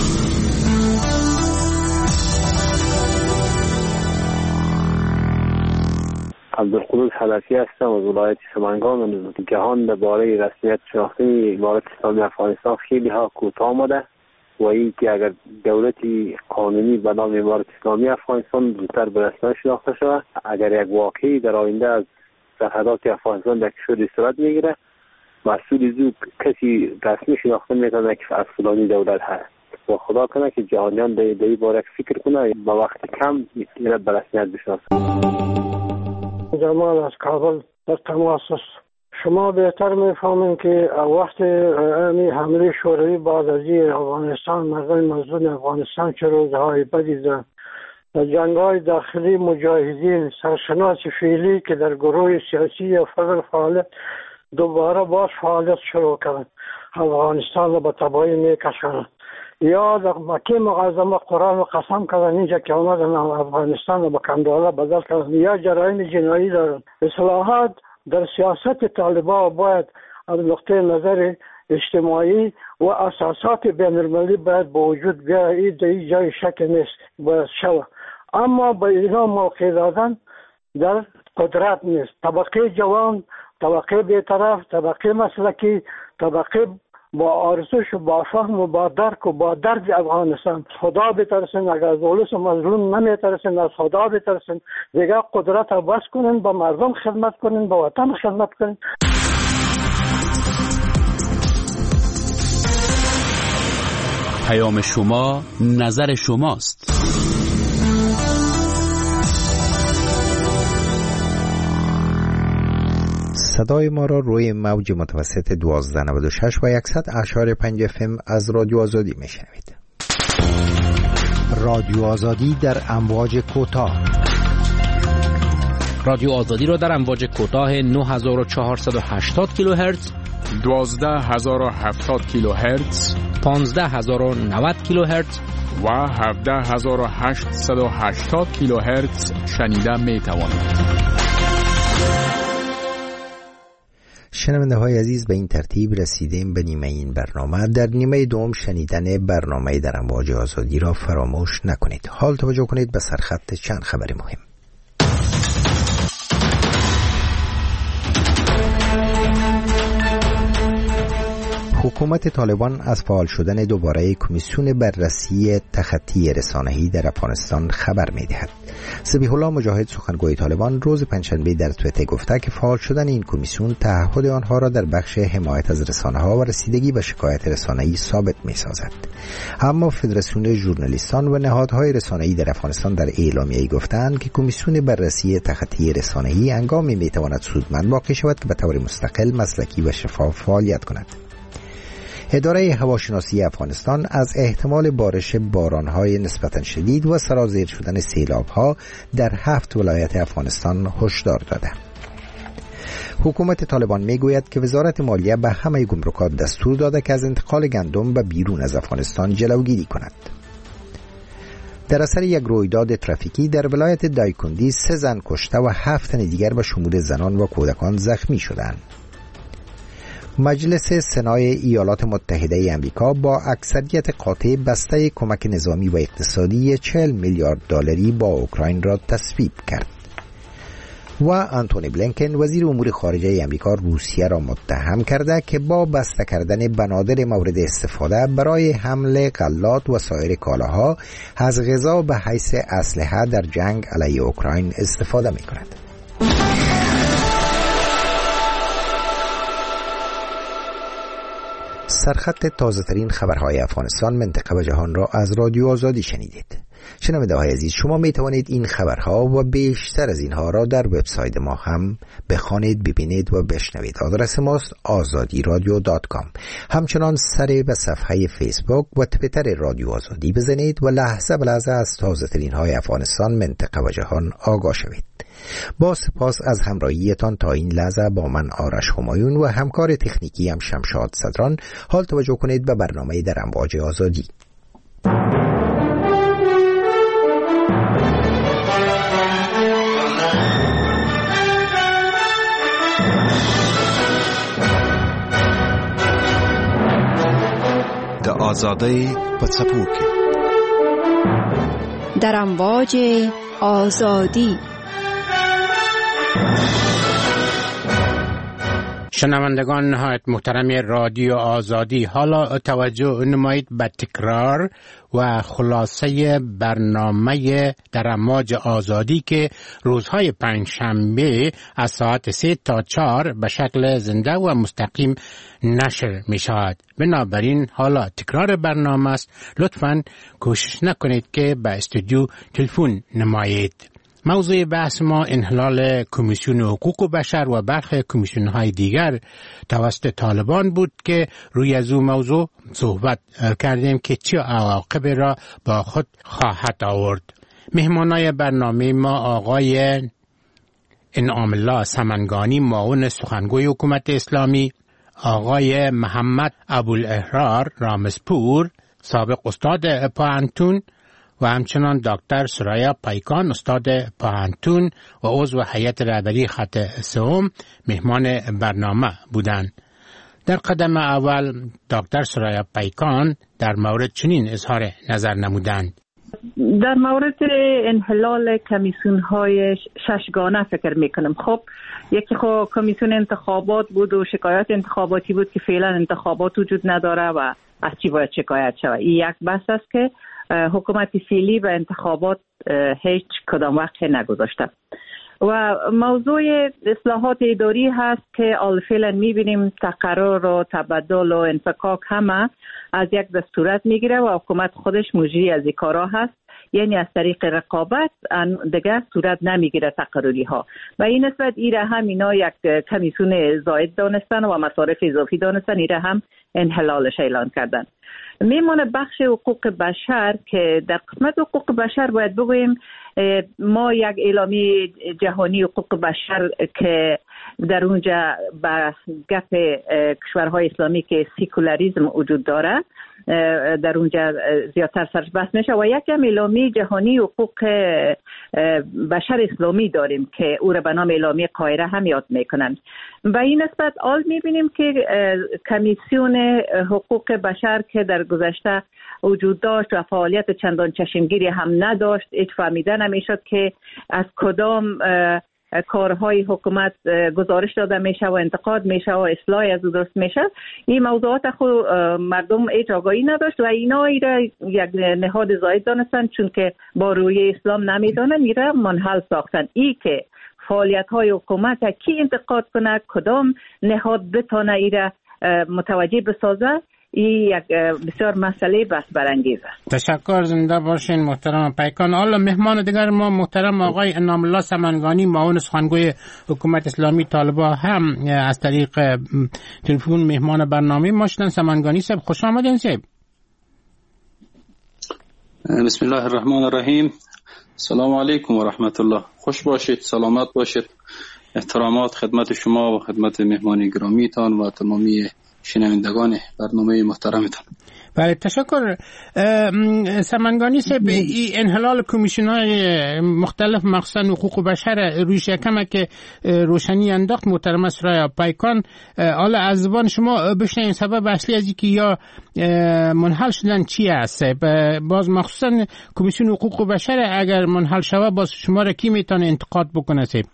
عبدالقدوس حنفی هستم از ولایت سمنگان و نسبت جهان درباره رسمیت شناخته امارت اسلامی افغانستان خیلی ها کوتاه آمده و این که اگر دولتی قانونی به نام امارت اسلامی افغانستان زودتر به رسمیت شناخته شود، اگر یک واقعی در آینده از سرحدات افغانستان در کشور صورت میگیره، مسئول زود کسی رسمی شناخته میکنه که از فلانی دولت هست و خدا کنه که جهانیان در این باره فکر کنه با وقت کم میتونه به رسمیت بشناسه. جمال از کابل در تماس است. شما بهتر میفهمین که وقت امی حمله شوروی بعد از افغانستان مردم مظلوم افغانستان چه روزهای بدی دارن. در جنگ‌های داخلی مجاهدین سرشناس فعلی که در گروه سیاسی و فضل فعالیت دوباره باز فعالیت شروع کردن، افغانستان را به تباهی میکشند. یا در مکه معظمه قرآن و قسم کردن اینجا که آمدن افغانستان را به کنداله بدل کردن، یا جرایم جنایی دارن. اصلاحات در سیاست طالبان باید از نقطه نظر اجتماعی و اساسات بین المللی باید به وجود بیاید. این در جای شک نیست باید شود، اما به اینا موقع دادن در قدرت نیست. طبقه جوان، طبقه بیطرف، طبقه مسلکی، طبقه با آرزوش و با فهم و با درک و با درد افغانستان خدا بترسن. اگر از اولوس مظلوم نمیترسن، از خدا بترسن، دیگه قدرت رو بس کنن، با مردم خدمت کنن، با وطن خدمت کنن. پیام شما نظر شماست. صدای ما را روی موج متوسط دوازده نود و شش و صد اشار پنج اف ام از رادیو آزادی میشنوید. رادیو آزادی در امواج کوتاه رادیو آزادی را در امواج کوتاه نه هزار و چهارصد و هشتاد کیلوهرتز، دوازده هزار و هفتاد کیلوهرتز، پانزده هزار و نود کیلوهرتز و هفده هزار و هشتصد و هشتاد کیلوهرتز شنیده می توانید. شنونده های عزیز، به این ترتیب رسیدیم به نیمه این برنامه. در نیمه دوم شنیدن برنامه در امواج آزادی را فراموش نکنید. حال توجه کنید به سرخط چند خبر مهم. حکومت طالبان از فعال شدن دوباره کمیسیون بررسی تخطی رسانه‌ای در افغانستان خبر می‌دهد. ذبیح الله مجاهد سخنگوی طالبان روز پنجشنبه در توییتر گفته که فعال شدن این کمیسیون تعهد آنها را در بخش حمایت از رسانه‌ها و رسیدگی به شکایت رسانه‌ای ثابت می‌سازد. اما فدراسیون ژورنالیستان و نهادهای رسانه‌ای در افغانستان در اعلامیه‌ای گفتند که کمیسیون بررسی تخطی رسانه‌ای هنگامی می‌تواند سودمند واقع شود که به طور مستقل، مسلکی و شفاف فعالیت کند. اداره هواشناسی افغانستان از احتمال بارش باران‌های نسبتاً شدید و سرازیر شدن سیلاب‌ها در هفت ولایت افغانستان هشدار داده. حکومت طالبان میگوید که وزارت مالیه به همه گمرکات دستور داده که از انتقال گندم به بیرون از افغانستان جلوگیری کند. در اثر یک رویداد ترافیکی در ولایت دایکندی سه زن کشته و هفت تن دیگر به شمول زنان و کودکان زخمی شدند. مجلس سنای ایالات متحده آمریکا با اکثریت قاطع بسته کمک نظامی و اقتصادی چهل میلیارد دلاری با اوکراین را تصویب کرد. و آنتونی بلینکن وزیر امور خارجه آمریکا روسیه را متهم کرده که با بسته کردن بنادر مورد استفاده برای حمل غلات و سایر کالاها از غذا به حیث اسلحه در جنگ علیه اوکراین استفاده می کند. سرخط تازه ترین خبرهای افغانستان، منطقه و جهان را از رادیو آزادی شنیدید. شنونده های عزیز، شما می توانید این خبرها و بیشتر از اینها را در وبسایت ما هم بخوانید، ببینید و بشنوید. آدرس ماست آزادی رادیو دات کام. همچنان سر به صفحه فیسبوک و توییتر رادیو آزادی بزنید و لحظه به لحظه از تازه ترین های افغانستان، منطقه و جهان آگاه شوید. با سپاس از همراهیتان تا این لحظه با من آرش همایون و همکار تکنیکی هم شمشاد صدران. حال توجه کنید به برنامه در امواج آزادی. د آزادی په څپو کې در امواج آزادی. شنوندگان نهایت محترم رادیو آزادی، حالا توجه نمایید به تکرار و خلاصه برنامه در امواج آزادی که روزهای پنجشنبه از ساعت سه تا چهار به شکل زنده و مستقیم نشر می شود. بنابراین حالا تکرار برنامه است. لطفاً کوشش نکنید که به استودیو تلفن نمایید. موضوع بحث ما انحلال کمیسیون حقوق بشر و برخی کمیسیون‌های دیگر توسط طالبان بود که روی از این موضوع صحبت کردیم که چه عواقبی را با خود خواهد آورد. مهمانای برنامه ما آقای انعام الله سمنگانی، معاون سخنگوی حکومت اسلامی، آقای محمد ابوالاحرار رامزپور، سابق استاد پوهنتون، و همچنان دکتر سرایا پایکان، استاد پوهنتون و عضو هیئت رهبری خط سوم، مهمان برنامه بودند. در قدم اول دکتر سرایا پایکان در مورد چنین اظهار نظر نمودند. در مورد انحلال کمیسیون های ششگانه فکر میکنم. خب یکی خب کمیسیون انتخابات بود و شکایت انتخاباتی بود که فعلا انتخابات وجود نداره و از چی باید شکایت شود. این یک بحث است که حکومت فعلی به انتخابات هیچ کدام وقت نگذاشته. و موضوع اصلاحات اداری هست که فعلا میبینیم تقرر و تبدل و انفکاک همه از یک دستورات میگیره و حکومت خودش مجری از این کارا هست، یعنی از طریق رقابت دیگه صورت نمیگیره تقرری ها. و این نسبت ایره هم اینا یک کمیسیون زائد دانستن و مصارف اضافی دانستن، ایره هم انحلالش اعلان کردن. میمونه بخش حقوق بشر که در قسمت حقوق بشر باید بگوییم ما یک اعلامیه جهانی حقوق بشر که در اونجا به گپ کشورهای اسلامی که سیکولاریسم وجود داره در اونجا زیادتر سرش بحث میشه و یک اعلامیه جهانی حقوق بشر اسلامی داریم که او را به نام اعلامیه قاهره هم یاد میکنند. به این نسبت آل میبینیم که کمیسیون حقوق بشر که در گذشته وجود داشت و فعالیت چندان چشمگیری هم نداشت، هیچ فهمیده نمیشد که از کدام کارهای حکومت گزارش داده میشه و انتقاد میشه و اصلاح از او درست میشه. این موضوعات خود مردم هیچ آگاهی نداشت و اینا ایره یک نهاد زاید دانستن، چون که با روی اسلام نمیدانن ایره منحل ساختن. ای که فعالیت های حکومت کی انتقاد کنه، کدام نهاد بتانه ایره متوجه بسازه، این یک بسیار مسئله بحث برانگیز است. تشکر، زنده باشین محترم پیکان. حالا مهمان دیگر ما محترم آقای انعام الله سمنگانی، معاون سخنگوی حکومت اسلامی طالبان هم از طریق تلفن مهمان برنامه ما شدن. سمنگانی صاحب خوش آمدین. صاحب بسم الله الرحمن الرحیم. سلام علیکم و رحمت الله. خوش باشید، سلامت باشید. احترامات خدمت شما و خدمت مهمان گرامیتان و تمامی شنوندگان برنامه محترمتان. بله تشکر. سمنگانی صاحب، این انحلال کمیسیون‌های مختلف مخصوصا حقوق بشر روی شکمه که روشنی انداخت محترم سرای پیکان، حالا از زبان شما بشنویم سبب اصلی از اینکه یا منحل شدن چی است؟ باز مخصوصا کمیسیون حقوق بشر اگر منحل شوه باز شما را کی میتونه انتقاد بکنه صاحب؟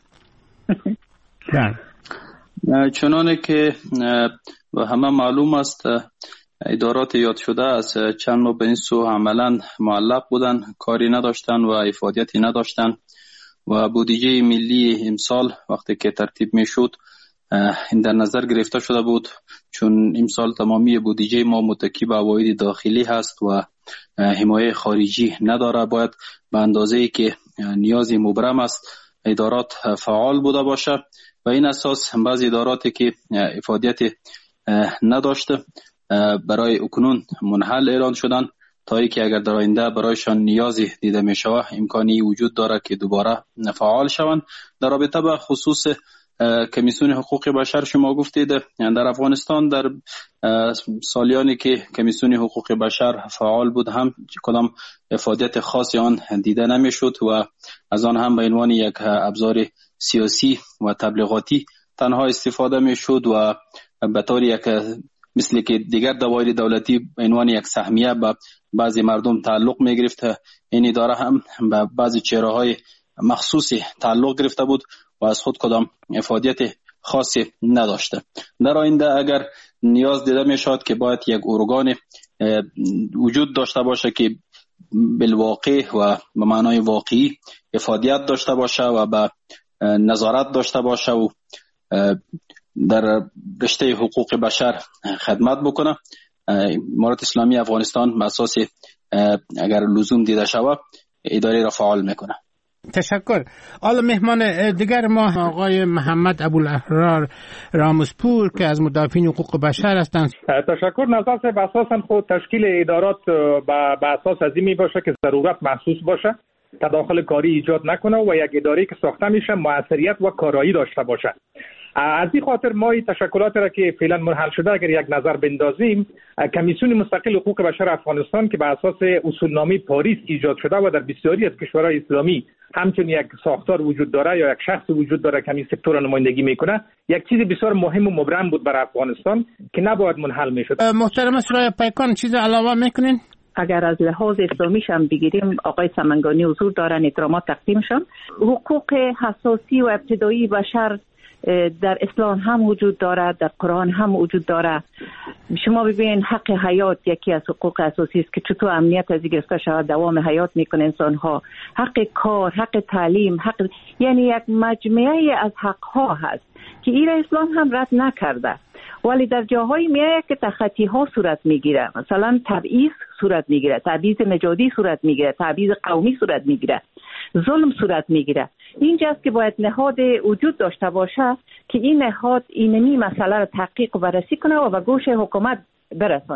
چنانه که و همه معلوم است ادارات یاد شده از چند ماه به این سو عملا معلق بودن، کاری نداشتن و افادیتی نداشتن و بودجه ملی امسال وقتی که ترتیب می شد این در نظر گرفته شده بود، چون امسال تمامی بودجه ما متکی به عواید داخلی هست و حمایه خارجی نداره، باید به اندازه‌ای که نیازی مبرم است ادارات فعال بوده باشه و این اساس بعضی اداراتی که افادیت نداشته برای اکنون منحل اعلان شدن تا ای که اگر در آینده برایشان نیازی دیده می شود امکانی وجود داره که دوباره فعال شوند. در رابطه به خصوص کمیسیون حقوق بشر شما گفتید در افغانستان در سالیانی که کمیسیون حقوق بشر فعال بود هم کدام افادیت خاصی آن دیده نمی شد و از آن هم به عنوان یک ابزار سیاسی و تبلیغاتی تنها استفاده می شد و به طور یک مثل که دیگر دوایر دولتی به عنوان یک سهمیه به بعضی مردم تعلق می گرفت. این اداره هم به بعضی چهره های مخصوصی تعلق گرفته بود و از خود کدام افادیت خاصی نداشته. در آینده اگر نیاز دیده می شود که باید یک ارگان وجود داشته باشه که بالواقع و به معنای واقعی افادیت داشته باشه و به نظارت داشته باشه و در رشته حقوق بشر خدمت بکنه، امارت اسلامی افغانستان به اساس اگر لزوم دیده شود اداره را فعال میکنه. تشکر. حالا مهمان دیگر ما آقای محمد ابوالاحرار رامزپور که از مدافعین حقوق بشر هستند. تشکر. نظر صاحب اساسا خود تشکیل ادارات به اساس از این می باشه که ضرورت محسوس باشه، تداخل کاری ایجاد نکنه و یک اداره که ساخته میشه موثریت و کارایی داشته باشه. از این خاطر ما این تشکلات را که فعلا منحل شده اگر یک نظر بندازیم، کمیسیون مستقل حقوق بشر افغانستان که به اساس اصولنامه پاریس ایجاد شده و در بسیاری از کشورهای اسلامی همچنین یک ساختار وجود داره یا یک شخص وجود داره که این سکتور را نمایندگی میکنه، یک چیز بسیار مهم و مبرم بود برای افغانستان که نباید منحل میشد. محترم سرای پیکان چیز علاوه میکنین؟ اگر از لحاظ اسلامیش هم بگیریم، آقای سمنگانی حضور دارن، احترامات تقدیمشان، حقوق حساسی و ابتدایی بشر در اسلام هم وجود دارد، در قرآن هم وجود دارد. شما ببین حق حیات یکی از حقوق اساسی است که چطور امنیت از گرفته شود دوام حیات میکنه انسان ها، حق کار، حق تعلیم، حق، یعنی یک مجموعه از حق ها هست که این اسلام هم رد نکرده، ولی در جاهای میایه که تخطی ها صورت میگیره، مثلا تبعیض صورت میگیره، تبعیض نژادی صورت میگیره، تبعیض قومی صورت میگیره، ظلم صورت میگیره. اینجاست که باید نهاد وجود داشته باشه که این نهاد اینمی مسئله را تحقیق و بررسی کنه و به گوش حکومت برسون.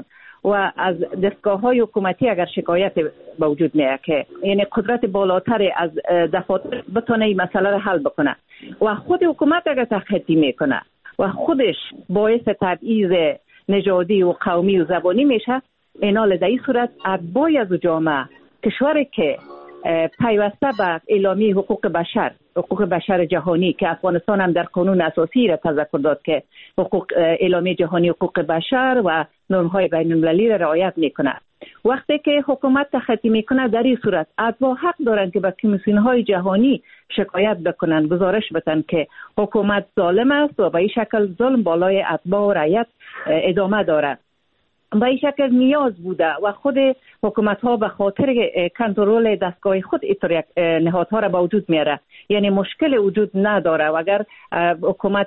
و از دستگاه های حکومتی اگر شکایت به وجود میاد که یعنی قدرت بالاتر از دفاتر بتونه این مسئله رو حل بکنه و خود حکومت اگر تخطی میکنه و خودش باعث تبعیض نژادی و قومی و زبانی میشه، اینا در این صورت اتباع از جامعه کشوری که پیوسته به اعلامیه حقوق بشر حقوق بشر جهانی که افغانستان هم در قانون اساسی را تذکر داد که حقوق اعلامیه جهانی حقوق بشر و نرم‌های بین‌المللی را رعایت میکنه، وقتی که حکومت تخطی میکنه در این صورت اتباع حق دارن که به کمیسیون‌های جهانی شکایت بکنن، گزارش بدن که حکومت ظالم است و به این شکل ظلم بالای اتباع و رعیت ادامه داره. به این شکل نیاز بوده و خود حکومت ها به خاطر کنترل دستگاه خود اینطور یک نهادها را به وجود میاره، یعنی مشکل وجود نداره و اگر حکومت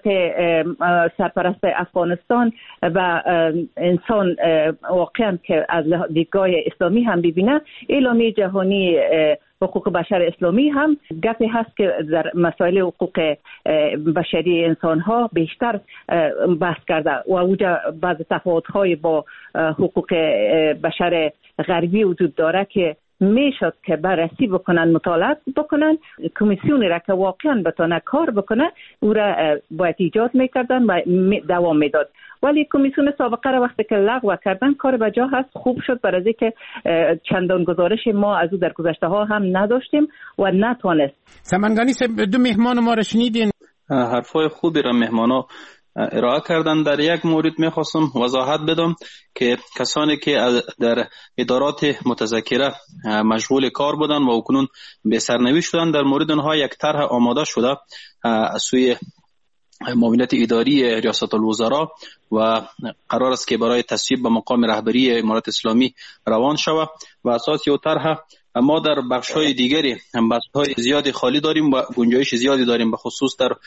سرپرست افغانستان و انسان واقعا که از دیدگاه اسلامی هم ببینه، اعلامیه جهانی حقوق بشر اسلامی هم گپی هست که در مسائل حقوق بشری انسان ها بیشتر بحث کرده و اوجا بعض تفاوت های با حقوق بشر غربی وجود داره که میشد که بررسی بکنن، مطالعه بکنن، کمیسیونی را که واقعا بتونه کار بکنه او را باید ایجاد میکردن و دوام میداد. ولی کمیسیون سابقه را وقتی که لغو کردن کار به جا هست، خوب شد، برای که چندان گزارش ما از او در گذشته ها هم نداشتیم و نتوانست. سمنگانی دو مهمان ما را شنیدین، حرفای خوبی را مهمانا ارائه کردن. در یک مورد میخواستم وضاحت بدم که کسانی که در ادارات متذکره مشغول کار بودن و اکنون به سرنوشت شدن، در مورد آنها یک طرح آماده شده از سوی معاونت اداری ریاست الوزراء و قرار است که برای تصویب به مقام رهبری امارت اسلامی روان شود و اساس این طرح ما در بخش‌های دیگری بحث‌های زیادی خالی داریم و گنجایش زیادی داریم، به خصوص در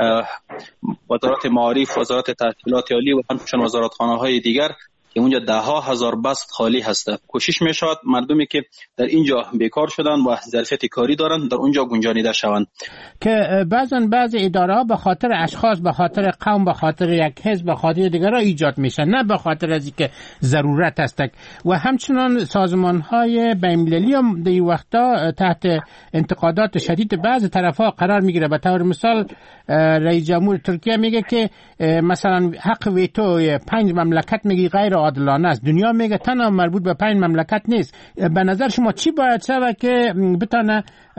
وزارت معارف، وزارت تحصیلات عالی و همچنین وزارتخانه‌های دیگر که اونجا ده ها هزار بست خالی هست. کوشش می شود مردمی که در اینجا بیکار شدن و ظرفیت کاری دارن در اونجا گنجانیده شوند. که بعضن بعض اداره ها به خاطر اشخاص، به خاطر قوم، به خاطر یک حزب، به خاطر دیگرها ایجاد میشن، نه به خاطر از اینکه ضرورت است. و همچنان سازمان های بین‌المللی هم در این وقتا تحت انتقادات شدید بعض طرف ها قرار میگیره. به طور مثال رئیس جمهور ترکیه میگه که مثلا حق ویتو پنج مملکت میگه غیر عادلانه است. دنیا میگه تنها مربوط به پنج مملکت نیست. به نظر شما چی باید شود که بتونه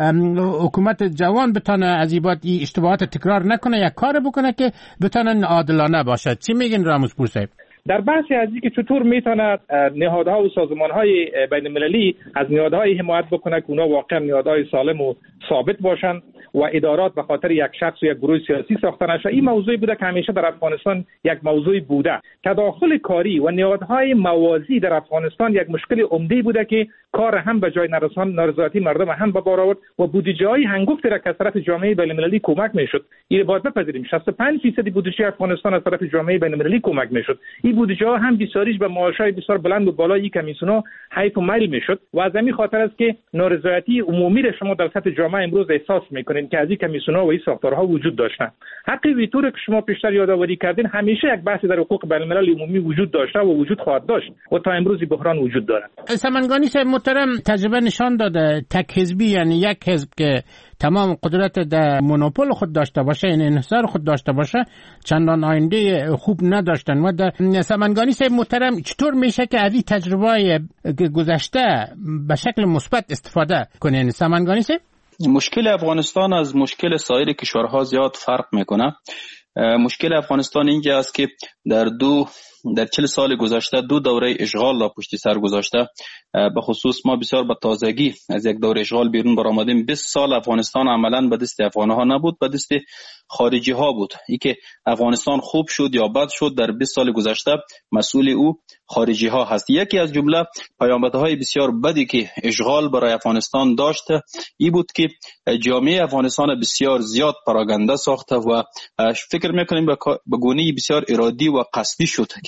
حکومت جوان بتونه از این بعد اشتباهات تکرار نکنه، یک کار بکنه که بتونه عادلانه باشد؟ چی میگین راموزپور صاحب؟ در بحث از اینکه چطور میتونه نهادها و سازمانهای بین المللی از نهادهای حمایت بکنه که اونا واقعا نهادهای سالم و ثابت باشن و ادارات به خاطر یک شخص و یک گروه سیاسی ساخته نشه. این موضوعی بوده که همیشه در افغانستان یک موضوعی بوده. تداخل کاری و نهادهای موازی در افغانستان یک مشکل عمده بوده که کار هم به جای نرسان نارضایتی مردم هم به بار آورد و بودجه‌های هنگفتی را که از طرف جامعه بین المللی کمک میشد. این باید بپذیریم شصت و پنج درصد بودجه افغانستان از طرف جامعه بین المللی کمک میشد. این بودجه ها هم بسیاریش به معاشهای بسیار بلند و بالای کمیسیون‌ها حیف و میل میشد و از همین خاطر است که نارضایتی عمومی را شما در سطح جامعه امروز احساس میکنین که از این کمیسیون‌ها و این ساختارها وجود داشتن. حق ویتو که شما پیشتر یادآوری کردین همیشه یک بحث در حقوق بین الملل عمومی وجود داشته و وجود خواهد داشت و تا امروز بحران وجود دارد. سمنگانی صاحب محترم، تجربه نشان داده تک حزبی، یعنی یک حزب که تمام قدرت در مونوپول خود داشته باشه، این انحصار خود داشته باشه، چندان آینده خوب نداشتن. و در سمنگانی صاحب محترم چطور میشه که از این تجربه گذشته به شکل مثبت استفاده کنین؟ سمنگانی صاحب، مشکل افغانستان از مشکل سایر کشورها زیاد فرق میکنه. مشکل افغانستان اینجا است که در دو در چهل سال گذشته دو دوره اشغال را پشت سر گذاشته. به خصوص ما بسیار به تازگی از یک دوره اشغال بیرون برآمدیم. بیست سال افغانستان عملاً به دست افغانها نبود، به دست خارجی ها بود. این که افغانستان خوب شد یا بد شد در بیست سال گذشته مسئول او خارجی ها هست. یکی از جمله پیامدهای بسیار بدی که اشغال برای افغانستان داشت این بود که جامعه افغانستان بسیار زیاد پراگنده ساخته و فکر میکنیم به گونه بسیار ارادی و قصدی شد که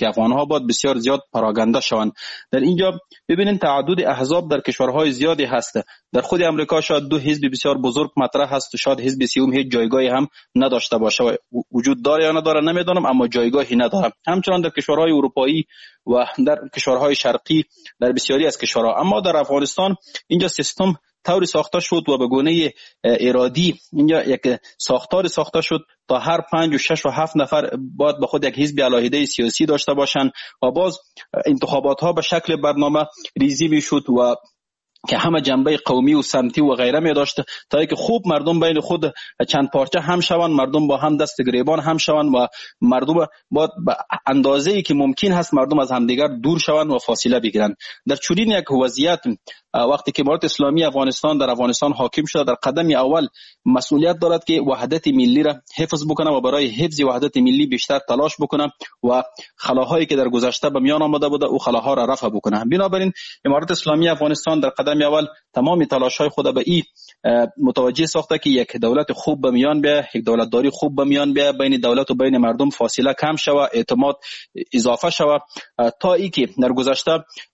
افغان‌ها باید بسیار زیاد پراگنده شوند. در اینجا ببینین تعدد احزاب در کشورهای زیادی هست. در خود امریکا شاید دو حزب بسیار بزرگ مطرح هست و شاید حزب سیوم هیچ جایگاهی هم نداشته باشه و وجود داره یا نداره نمیدونم، اما جایگاهی نداره. همچنان در کشورهای اروپایی و در کشورهای شرقی در بسیاری از کشورها. اما در افغانستان اینجا سیستم طوری ساخته شد و به گونه ارادی اینجا یک ساختار ساخته شد تا هر پنج و شش و هفت نفر باید به خود یک حزب علاهیده سیاسی داشته باشند و باز انتخابات ها به شکل برنامه ریزی می شد و که همه جنبه قومی و سمتی و غیره می داشت تا اینکه خوب مردم بین خود چند پارچه هم شوند، مردم با هم دست گریبان هم شوند و مردم با اندازه‌ای که ممکن هست مردم از همدیگر دور شوند و فاصله بگیرند. در چنین یک وضعیت وقتی که امارت اسلامی افغانستان در افغانستان حاکم شده، در قدم اول مسئولیت دارد که وحدت ملی را حفظ بکنه و برای حفظ وحدت ملی بیشتر تلاش بکنه و خلاهایی که در گذشته به میان آمده بوده او خلاها را رفع بکنه. بنابراین امارت اسلامی افغانستان در قدم اول تمام تلاش‌های خود به این متوجه ساخته که یک دولت خوب به میان بیاید، یک دولتداری خوب به میان بیاید، بین دولت و بین مردم فاصله کم شود، اعتماد اضافه شود، تا ای که در گذشته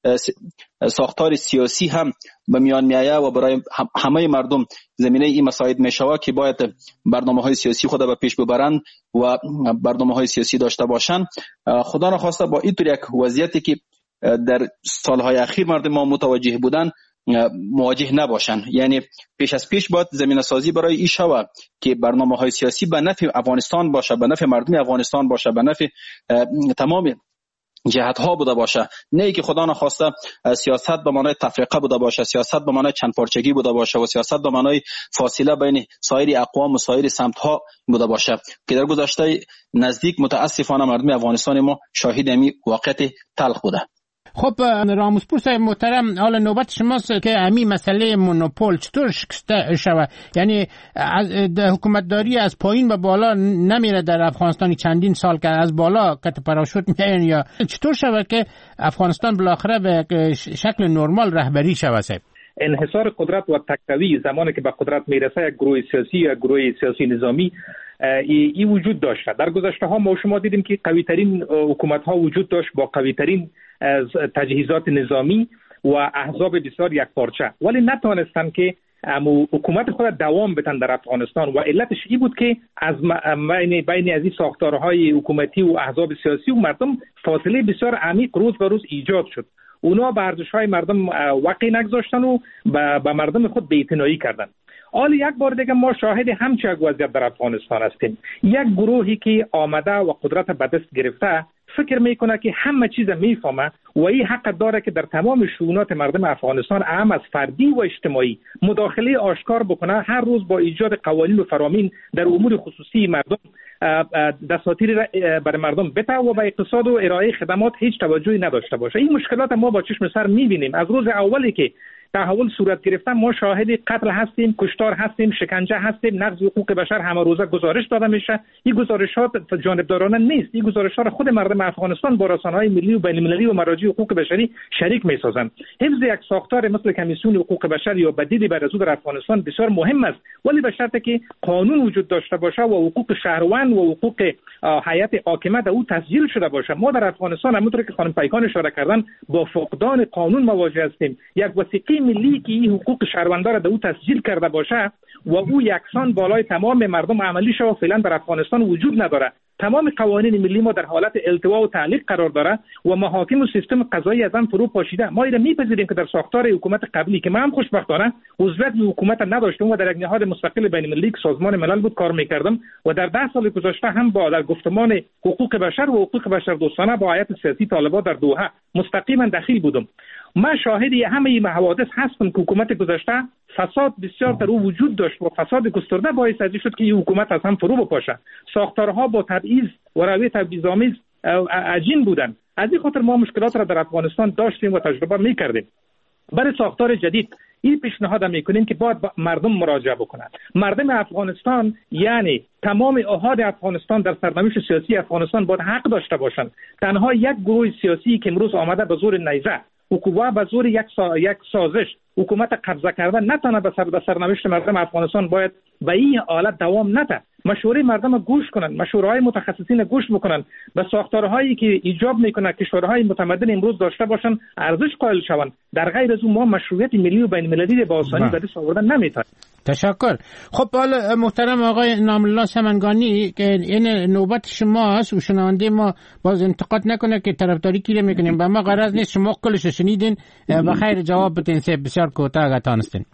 ساختار سیاسی هم به میان میآید و برای همه مردم زمینه این مساعد میشود که باید برنامه‌های سیاسی خود به پیش ببرند و برنامه‌های سیاسی داشته باشند. خدا نخواسته با این طور یک وضعیتی که در سالهای اخیر مردم ما متوجه بودند مواجه نباشند. یعنی پیش از پیش باید زمینه سازی برای این شود که برنامه‌های سیاسی به نفع افغانستان باشه، به نفع مردم افغانستان باشه، به نفع تمام جهت ها بوده باشه، نه که خدا نخواسته سیاست به معنای تفریقه بوده باشه، سیاست به معنای چند پارچگی بوده باشه و سیاست به معنای فاصله بین سایر اقوام و سایر سمت ها بوده باشه که در گذشته نزدیک متاسفانه مردم افغانستان ما شاهد این واقعیت تلخ بوده. خب راموسپور صاحب محترم، حالا نوبت شماست که همین مسئله مونوپول چطور شکسته شود؟ یعنی حکومتداری از پایین به بالا نمیره در افغانستان چندین سال که از بالا کت پراشوت میایین، یا چطور شود که افغانستان بالاخره به شکل نرمال رهبری شود؟ صاحب انحصار قدرت و تک‌روی زمانی که به قدرت میرسه یک گروه سیاسی یا گروه سیاسی نظامی ای, ای وجود داشته. در گذشته ها ما شما دیدیم که قوی ترین حکومت ها وجود داشت با قوی ترین تجهیزات نظامی و احزاب بسیار یک پارچه، ولی نتوانستند که امو حکومت خود دوام بدن در افغانستان و علتش این بود که از بین بین از این ساختارهای حکومتی و احزاب سیاسی و مردم فاصله بسیار عمیق روز به روز ایجاد شد. اونا به ارزش‌های مردم وقع نگذاشتن و به مردم خود بی‌اعتنایی کردند. حالا یک بار دیگه ما شاهد همچین یک وضعیت در افغانستان هستیم. یک گروهی که آمده و قدرت به دست گرفته فکر میکنه که همه چیز میفهمه و این حق داره که در تمام شؤونات مردم افغانستان اهم از فردی و اجتماعی مداخله آشکار بکنه، هر روز با ایجاد قوانین و فرامین در امور خصوصی مردم دستاوردی را برای مردم بده و به اقتصاد و ارائه خدمات هیچ توجهی نداشته باشه. این مشکلات ما با چشم سر میبینیم. از روز اولی که تحول صورت گرفته ما شاهد قتل هستیم، کشتار هستیم، شکنجه هستیم، نقض حقوق بشر همه روزه گزارش داده میشه. این گزارشات جانبدارانه نیست، این گزارشات خود مردم افغانستان با رسانه‌های ملی و بین‌المللی و مراجع حقوق بشری شریک میسازند. حفظ یک ساختار مثل کمیسیون حقوق بشر یا بدیلی بر از در افغانستان بسیار مهم است، ولی به شرطی که قانون وجود داشته باشه و حقوق شهروند و حقوق هیئت حاکمه در او تسجیل شده باشه. ما در افغانستان همونطور که خانم پیکان اشاره کردن با فقدان قانون مواجه هستیم. یک وثیقه ملی که این حقوق شهروندان را در او تسجیل کرده باشه و او یکسان بالای تمام مردم عملی شود فعلا در افغانستان وجود نداره. تمام قوانین ملی ما در حالت التوا و تعلیق قرار داره و محاکم و سیستم قضایی از آن فرو پاشیده. ما اینو میپذیریم که در ساختار حکومت قبلی که ما هم خوشبختانه عضویت به حکومت نداشتم و در یک نهاد مستقل بین المللی که سازمان ملل بود کار میکردم و در ده سال گذشته هم با در گفتمان حقوق بشر و حقوق بشر دوستانه با هیئت سیاسی طالبان در دوحه مستقیما دخیل بودم. من شاهد همه این حوادث هستم که حکومت گذشته فساد بسیار در او وجود داشت و فساد گسترده باعث از این شد که این حکومت از هم فرو بپاشه. ساختارها با تبعیض و روی تبعیض‌آمیز عجین بودند. از این خاطر ما مشکلات را در افغانستان داشتیم و تجربه می‌کردیم. برای ساختار جدید این پیشنهاد میکنیم که باید مردم مراجعه بکنند. مردم افغانستان یعنی تمام احاد افغانستان در سرنوشت سیاسی افغانستان باید حق داشته باشند. تنها یک گروه سیاسی که امروز آمده به زور نیزه حکومت به زور یک سا... یک سازش حکومت قبضه کردن نتونه به سر... سرنوشت مردم افغانستان باید به این حالت دوام نده. مشوره مردم گوش کنن، مشوره‌های متخصصین گوش بکنن، به ساختارهایی که ایجاب میکنه کشورهای متمدن امروز داشته باشن ارزش قائل شوند. در غیر از اون ما مشروعیت ملی و بین المللی به آسانی به دست آوردن نمیتونیم. تشکر. خب حالا محترم آقای نامالله سمنگانی که این نوبت شما است و شنونده ما باز انتقاد نکنه که طرفداری کی میکنیم، به ما غرض نیست، شما کلش شنیدین، بخیر جواب بدین. بسیار کوتاه اگه تانستین.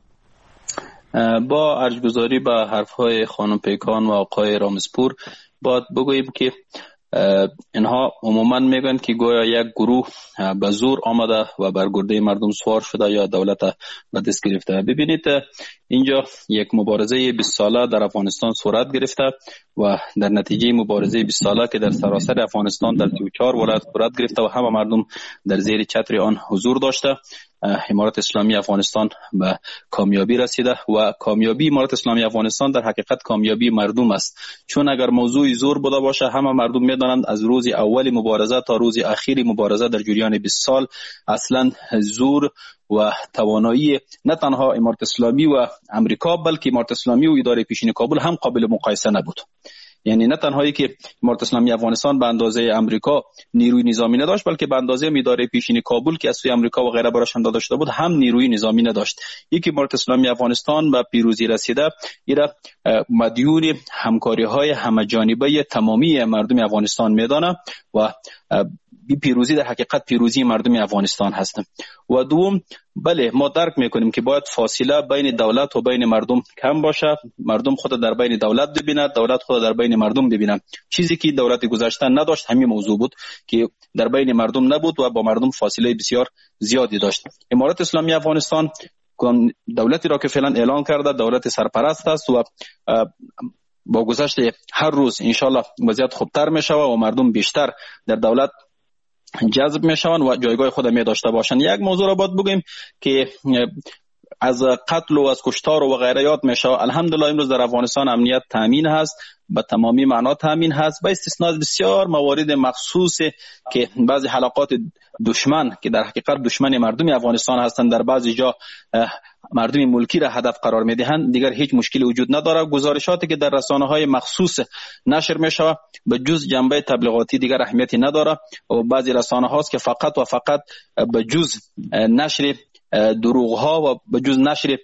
با عرضگزاری به حرفهای خانم پیکان و آقای رامزپور باید بگوییم که اینها عموما میگن که گویا یک گروه به زور آمده و بر گرده مردم سوار شده یا دولت به دست گرفته. ببینید اینجا یک مبارزه بیست ساله در افغانستان صورت گرفته و در نتیجه مبارزه بیست ساله که در سراسر افغانستان در سی و چهار ولایت صورت گرفته و همه مردم در زیر چتر آن حضور داشته، امارت اسلامی افغانستان به کامیابی رسیده و کامیابی امارت اسلامی افغانستان در حقیقت کامیابی مردم است. چون اگر موضوع زور بوده باشه همه مردم میدانند از روز اول مبارزه تا روز اخیر مبارزه در جریان بیست سال اصلا زور و توانایی نه تنها امارت اسلامی و امریکا بلکه امارت اسلامی و اداره پیشین کابل هم قابل مقایسه نبود. یعنی نه تنهایی که امارت اسلامی افغانستان به اندازه امریکا نیروی نظامی نداشت بلکه به اندازه اداره پیشین کابل که از سوی امریکا و غیره براشان داده شده بود هم نیروی نظامی نداشت. یکی امارت اسلامی افغانستان به پیروزی رسیده ایرا مدیون همکاری‌های همه‌جانبه تمامی مردم افغانستان میدانه و بی پیروزی در حقیقت پیروزی مردم افغانستان هست. و دوم، بله ما درک میکنیم که باید فاصله بین دولت و بین مردم کم باشه، مردم خود در بین دولت ببینه، دولت خود در بین مردم ببینه. چیزی که دولت گذشته نداشت همین موضوع بود که در بین مردم نبود و با مردم فاصله بسیار زیادی داشت. امارت اسلامی افغانستان دولتی را که فعلا اعلان کرده دولت سرپرست است و با گذشت هر روز انشالله وضعیت خوبتر می شود و مردم بیشتر در دولت جذب می شوند و جایگاه خود می داشته باشند. یک موضوع را باید بگیم که از قتل و از کشتار و غیره یاد می شود. الحمدلله امروز در افغانستان امنیت تامین هست، به تمامی معنا تامین هست، با استثناء بسیار موارد مخصوص که بعضی حلقات دشمن که در حقیقت دشمن مردم افغانستان هستند در بعضی جا مردم ملکی را هدف قرار میدهند، دیگر هیچ مشکلی وجود نداره. گزارشاتی که در رسانه‌های مخصوص نشر میشه به جز جنبه تبلیغاتی دیگر اهمیتی نداره و بعضی رسانه هاست که فقط و فقط به جز نشر دروغ ها و به جز نشر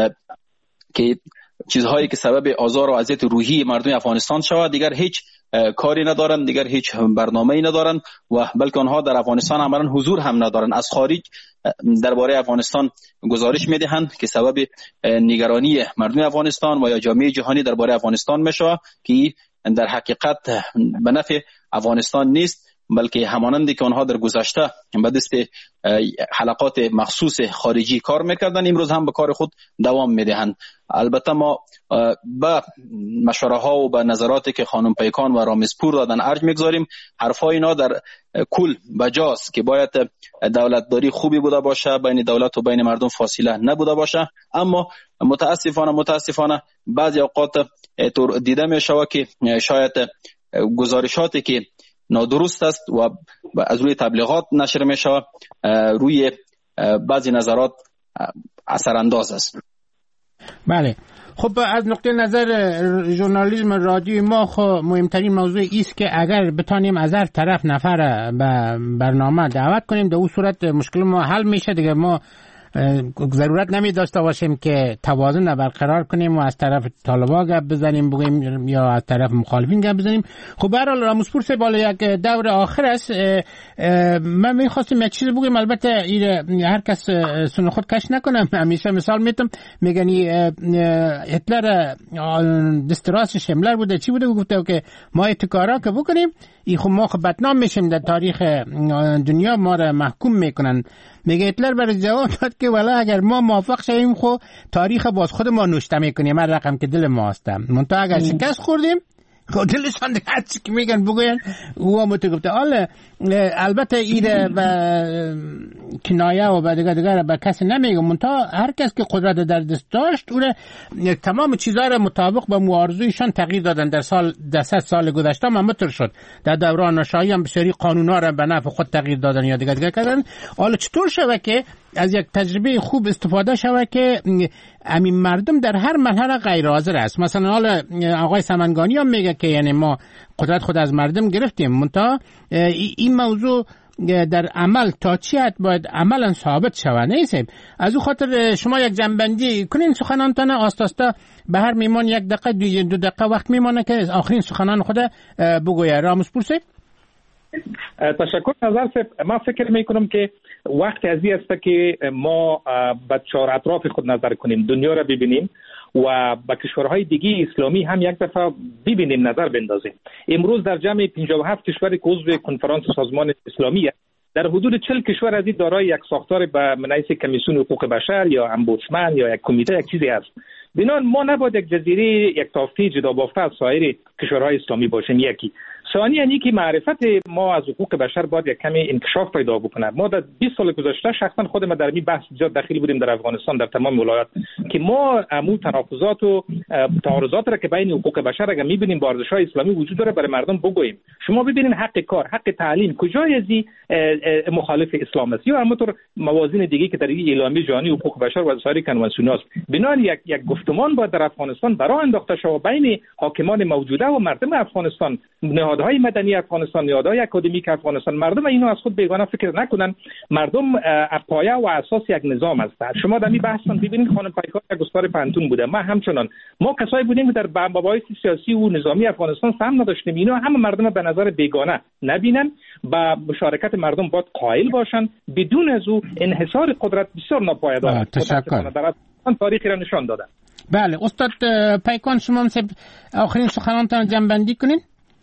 که چیزهایی که سبب آزار و اذیت روحی مردم افغانستان شود دیگر هیچ کاری ندارن، دیگر هیچ برنامه‌ای ندارن و بلکه آنها در افغانستان عملاً حضور هم ندارن. از خارج درباره افغانستان گزارش میدهند که سبب نگرانی مردم افغانستان و یا جامعه جهانی درباره افغانستان میشه که در حقیقت به نفع افغانستان نیست، بلکه همانندی که آنها در گذشته به دست حلقات مخصوص خارجی کار میکردن امروز هم به کار خود دوام میدهند. البته ما به مشوره ها و به نظراتی که خانم پیکان و رامزپور دادن ارج میگذاریم. حرفای اینا در کل بجاست که باید دولتداری خوبی بوده باشه، بین دولت و بین مردم فاصله نبوده باشه، اما متاسفانه متاسفانه بعضی اوقات دیده میشود که شاید گزارشاتی که نادرست است و از روی تبلیغات نشر می شود روی بعضی نظرات اثرانداز است. بله، خب از نقطه نظر ژورنالیسم رادیوی ما خب مهمترین موضوع است که اگر بتانیم از هر طرف نفر به برنامه دعوت کنیم در اون صورت مشکل ما حل میشه دیگه. ما ضرورت نمی داشته باشیم که توازن برقرار کنیم و از طرف طالبا گپ بزنیم بگیم یا از طرف مخالفین گپ بزنیم. خب به هر حال رامزپور صاحب بالا یک دور آخر است، من میخواستم یک چیز بگم، البته هر کس سن خود کش نکنم. همیشه مثال میتم میگن هتلر دستراس شملر بوده چی بوده، گفته که ما اتکارا که بکنیم ای خب ما خب بدنام میشیم در تاریخ دنیا، ما را محکوم میکنن. میگه هتلر برای جواب داد که والا اگر ما موافق شویم خب تاریخ باز خود ما نوشته میکنیم، هر رقم که دل ما هست. منتها اگر شکست خوردیم خب دلشان دیگه هرچی که میگن بگوین او هم تو گفته. حالا البته ایره و کنایه و به دیگه دیگه به کسی نمیگم، منتها هر کس که قدرت در دست داشت اون تمام چیزها را مطابق با موارضویشان تغییر دادن. در سال در صد سال گذشته هم همینطور شد. در دوران شاهی هم بسیاری قانونا را به نفع خود تغییر دادن یا دیگه دیگه کردن. حالا چطور شده که از یک تجربه خوب استفاده شود که همین مردم در هر مرحله غیر حاضر است. مثلا حالا آقای سمنگانی هم میگه که یعنی ما قدرت خود از مردم گرفتیم، منتها این موضوع در عمل تا چی حد باید عملا ثابت شود. نیست از او خاطر شما یک جنبندی کنین سخنانتان آست آستا به هر میمان یک دقیقه دو, دو دقیقه وقت میمانه که آخرین سخنان خود بگویه. راموس پور صاحب. تشکر نظر صاحب. ما فکر میکنم که وقت ازی است که ما به چهار اطراف خود نظر کنیم، دنیا را ببینیم و با کشورهای دیگه اسلامی هم یک دفعه ببینیم، نظر بندازیم. امروز در جمع پنجاه و هفت کشور که عضو کنفرانس سازمان اسلامی است، در حدود چهل کشور از این دارای یک ساختار به منیس کمیسیون حقوق بشر یا امبودسمن یا یک کمیته یک چیزی است. بنابراین ما نباید یک جزیره یک تافته جدا بافته از سایر کشورهای اسلامی باشیم. یکی ثانیاً اینکه معرفت ما از حقوق بشر باید یک کمی انکشاف پیدا بکنه. ما در بیست سال گذشته شخصا خود ما در این بحث زیاد داخل بودیم در افغانستان، در تمام ولایات، که ما عمو تناقضات و تعارضات را که بین حقوق بشر اگر می‌بینیم با ارزش‌های اسلامی وجود داره برای مردم بگوییم. شما ببینید حق کار، حق تعلیم کجای ازی مخالف اسلام است یا همونطور موازین دیگه که در این اعلامیه جهانی حقوق بشر و سایر کنوانسیون است. بنابراین یک یک گفتمان باید در افغانستان برای انداخته شود بین حاکمان موجوده و مردم افغانستان، نهادهای مدنی افغانستان، نهادهای اکادمیک افغانستان. مردم اینو از خود بیگانه فکر نکنن. مردم پایه و اساس یک نظام است. شما در این بحث ببینید خانم پیکار یک استاد پانتون بوده، ما همچنان ما کسایی بودیم که در مباحث سیاسی و نظامی افغانستان سهم نداشتیم. اینا همه مردم به نظر بیگانه نبینن، با مشارکت مردم باید قائل باشن. بدون از او انحصار قدرت بسیار ناپایدار است. تشکر. تاریخی را نشان داده. بله استاد پیکان شما هم آخرین سخنانتان جنبندی کنین.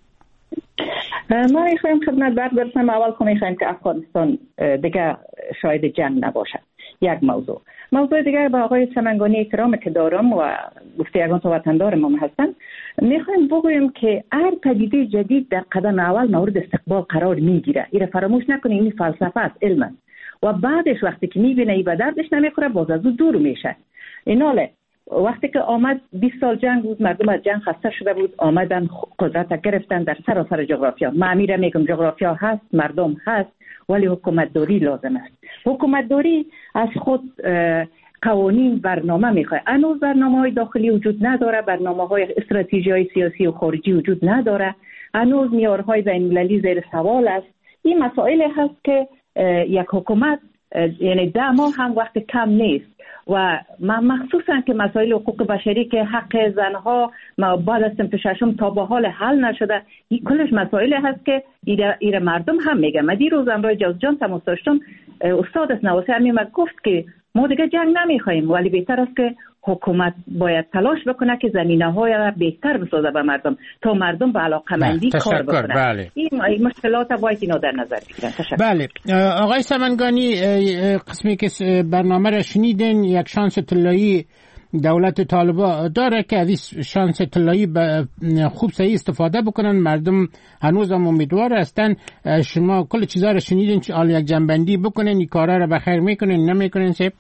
ما میخوایم خدمت برد برسیم. اول که میخوایم که افغانستان دیگه شاید جنگ نباشه. یک موضوع موضوع دیگر به آقای سمنگانی احترام که دارم و گفته یگان تو وطندار ما هستن، میخوایم بگویم که هر پدیده جدید در قدم اول مورد استقبال قرار میگیره. این فراموش نکنیم، این فلسفه است، علم. و بعدش وقتی که میبینه این به دردش نمیخوره باز از او دور میشه. ایناله وقتی که آمد بیست سال جنگ بود، مردم از جنگ خسته شده بود، آمدن قدرت گرفتن در سراسر جغرافیا. ما میره میگم جغرافیا هست، مردم هست، ولی حکومت داری لازم است. حکومت داری از خود قوانین برنامه میخواد. هنوز برنامه های داخلی وجود نداره، برنامه های استراتژی های سیاسی و خارجی وجود نداره، هنوز معیارهای بین المللی زیر سوال است. این مسائل هست که یک حکومت یعنی ده ماه هم وقت کم نیست و مخصوصا که مسائل حقوق بشری که حق زنها بعد از صنف ششم تا به حال حل نشده، این کلش مسائل هست که ایره مردم هم میگن. من دیروز امروز جوزجان تماس داشتم، استاد از نواسی همین گفت که ما دیگه جنگ نمیخوایم، ولی بهتر است که حکومت باید تلاش بکنه که زمینه های را بهتر بسازه به مردم تا مردم به علاقمندی کار بکنه. بله. این مشکلات باید اینا در نظر بگیرن. تشکر. بله آقای سمنگانی، قسمی که برنامه را شنیدین، یک شانس طلایی دولت طالبان داره که از شانس طلایی خوب صحیح استفاده بکنن. مردم هنوز هم امیدوار هستن. شما کل چیزا را شنیدین، حالا یک جنبندی بکنین، این کارا را بخیر میکنین نمیکنین؟ سیب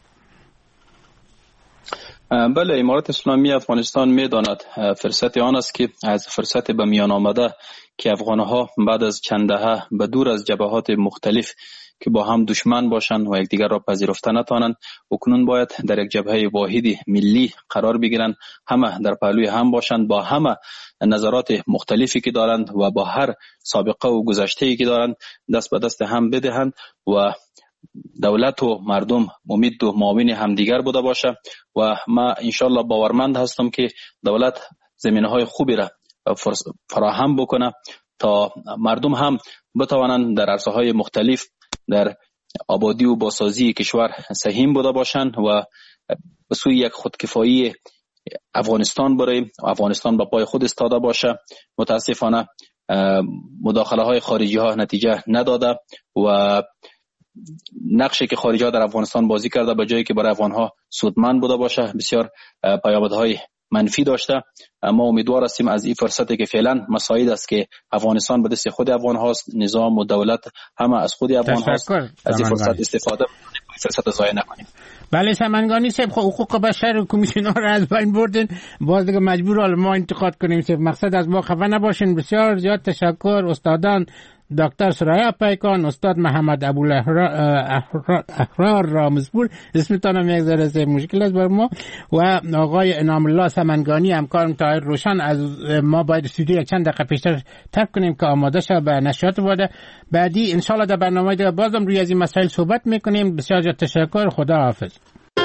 بله، امارات اسلامی افغانستان میداند فرصت آن است که از فرصت به میان آمده که افغانها بعد از چند دهه به دور از جبهات مختلف که با هم دشمن باشند و یکدیگر را پذیرفته نتوانند، اکنون باید در یک جبهه واحدی ملی قرار بگیرند، همه در پهلوی هم باشند، با همه نظرات مختلفی که دارند و با هر سابقه و گذشته‌ای که دارند دست به دست هم بدهند و دولت و مردم امید و معاون همدیگر بوده باشه. و ما انشالله باورمند هستم که دولت زمینه‌های خوبی را فراهم بکنه تا مردم هم بتوانند در عرصه‌های مختلف در آبادی و بازسازی کشور سهیم بوده باشند و به سوی یک خودکفایی افغانستان بریم، افغانستان با پای خود ایستاده باشه. متاسفانه مداخله های خارجی ها نتیجه نداده و نقشی که خارجی ها در افغانستان بازی کرده به جایی که برای افغان ها سودمند بوده باشه بسیار پیامدهای منفی داشته. ما امیدوار هستیم از این فرصتی که فعلا مساعد است که افغانستان به دست خود افغان هاست، نظام و دولت همه از خود افغان هاست، از این فرصت استفاده فرصت ضایع نکنیم. بله سمنگانی صاحب، حقوق بشر و کمیسیون را از بین بردن، باز دیگه مجبور ما انتقاد کنیم. صاحب مقصد از ما خفه نباشین. بسیار زیاد تشکر استادان دکتر سریا پیکان، استاد محمد ابوالاحرار رامزپور، اسمتانم یک ذره مشکل است بر ما، و آقای انعام الله سمنگانی همکارم طاهر روشن. از ما باید استودیو یک چند دقیقه پیشتر ترک کنیم که آماده شه به نشریات واده بعدی. انشالله در برنامه دیگه بازم روی از این مسائل صحبت میکنیم. بسیار جا تشکر. خدا حافظ.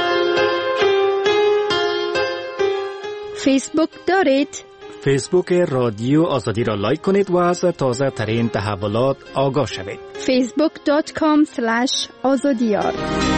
فیسبوک دارید؟ فیسبوک رادیو آزادی را لایک کنید و از تازه ترین تحولات آگاه شوید. فیسبوک دات کام اسلش آزادیار.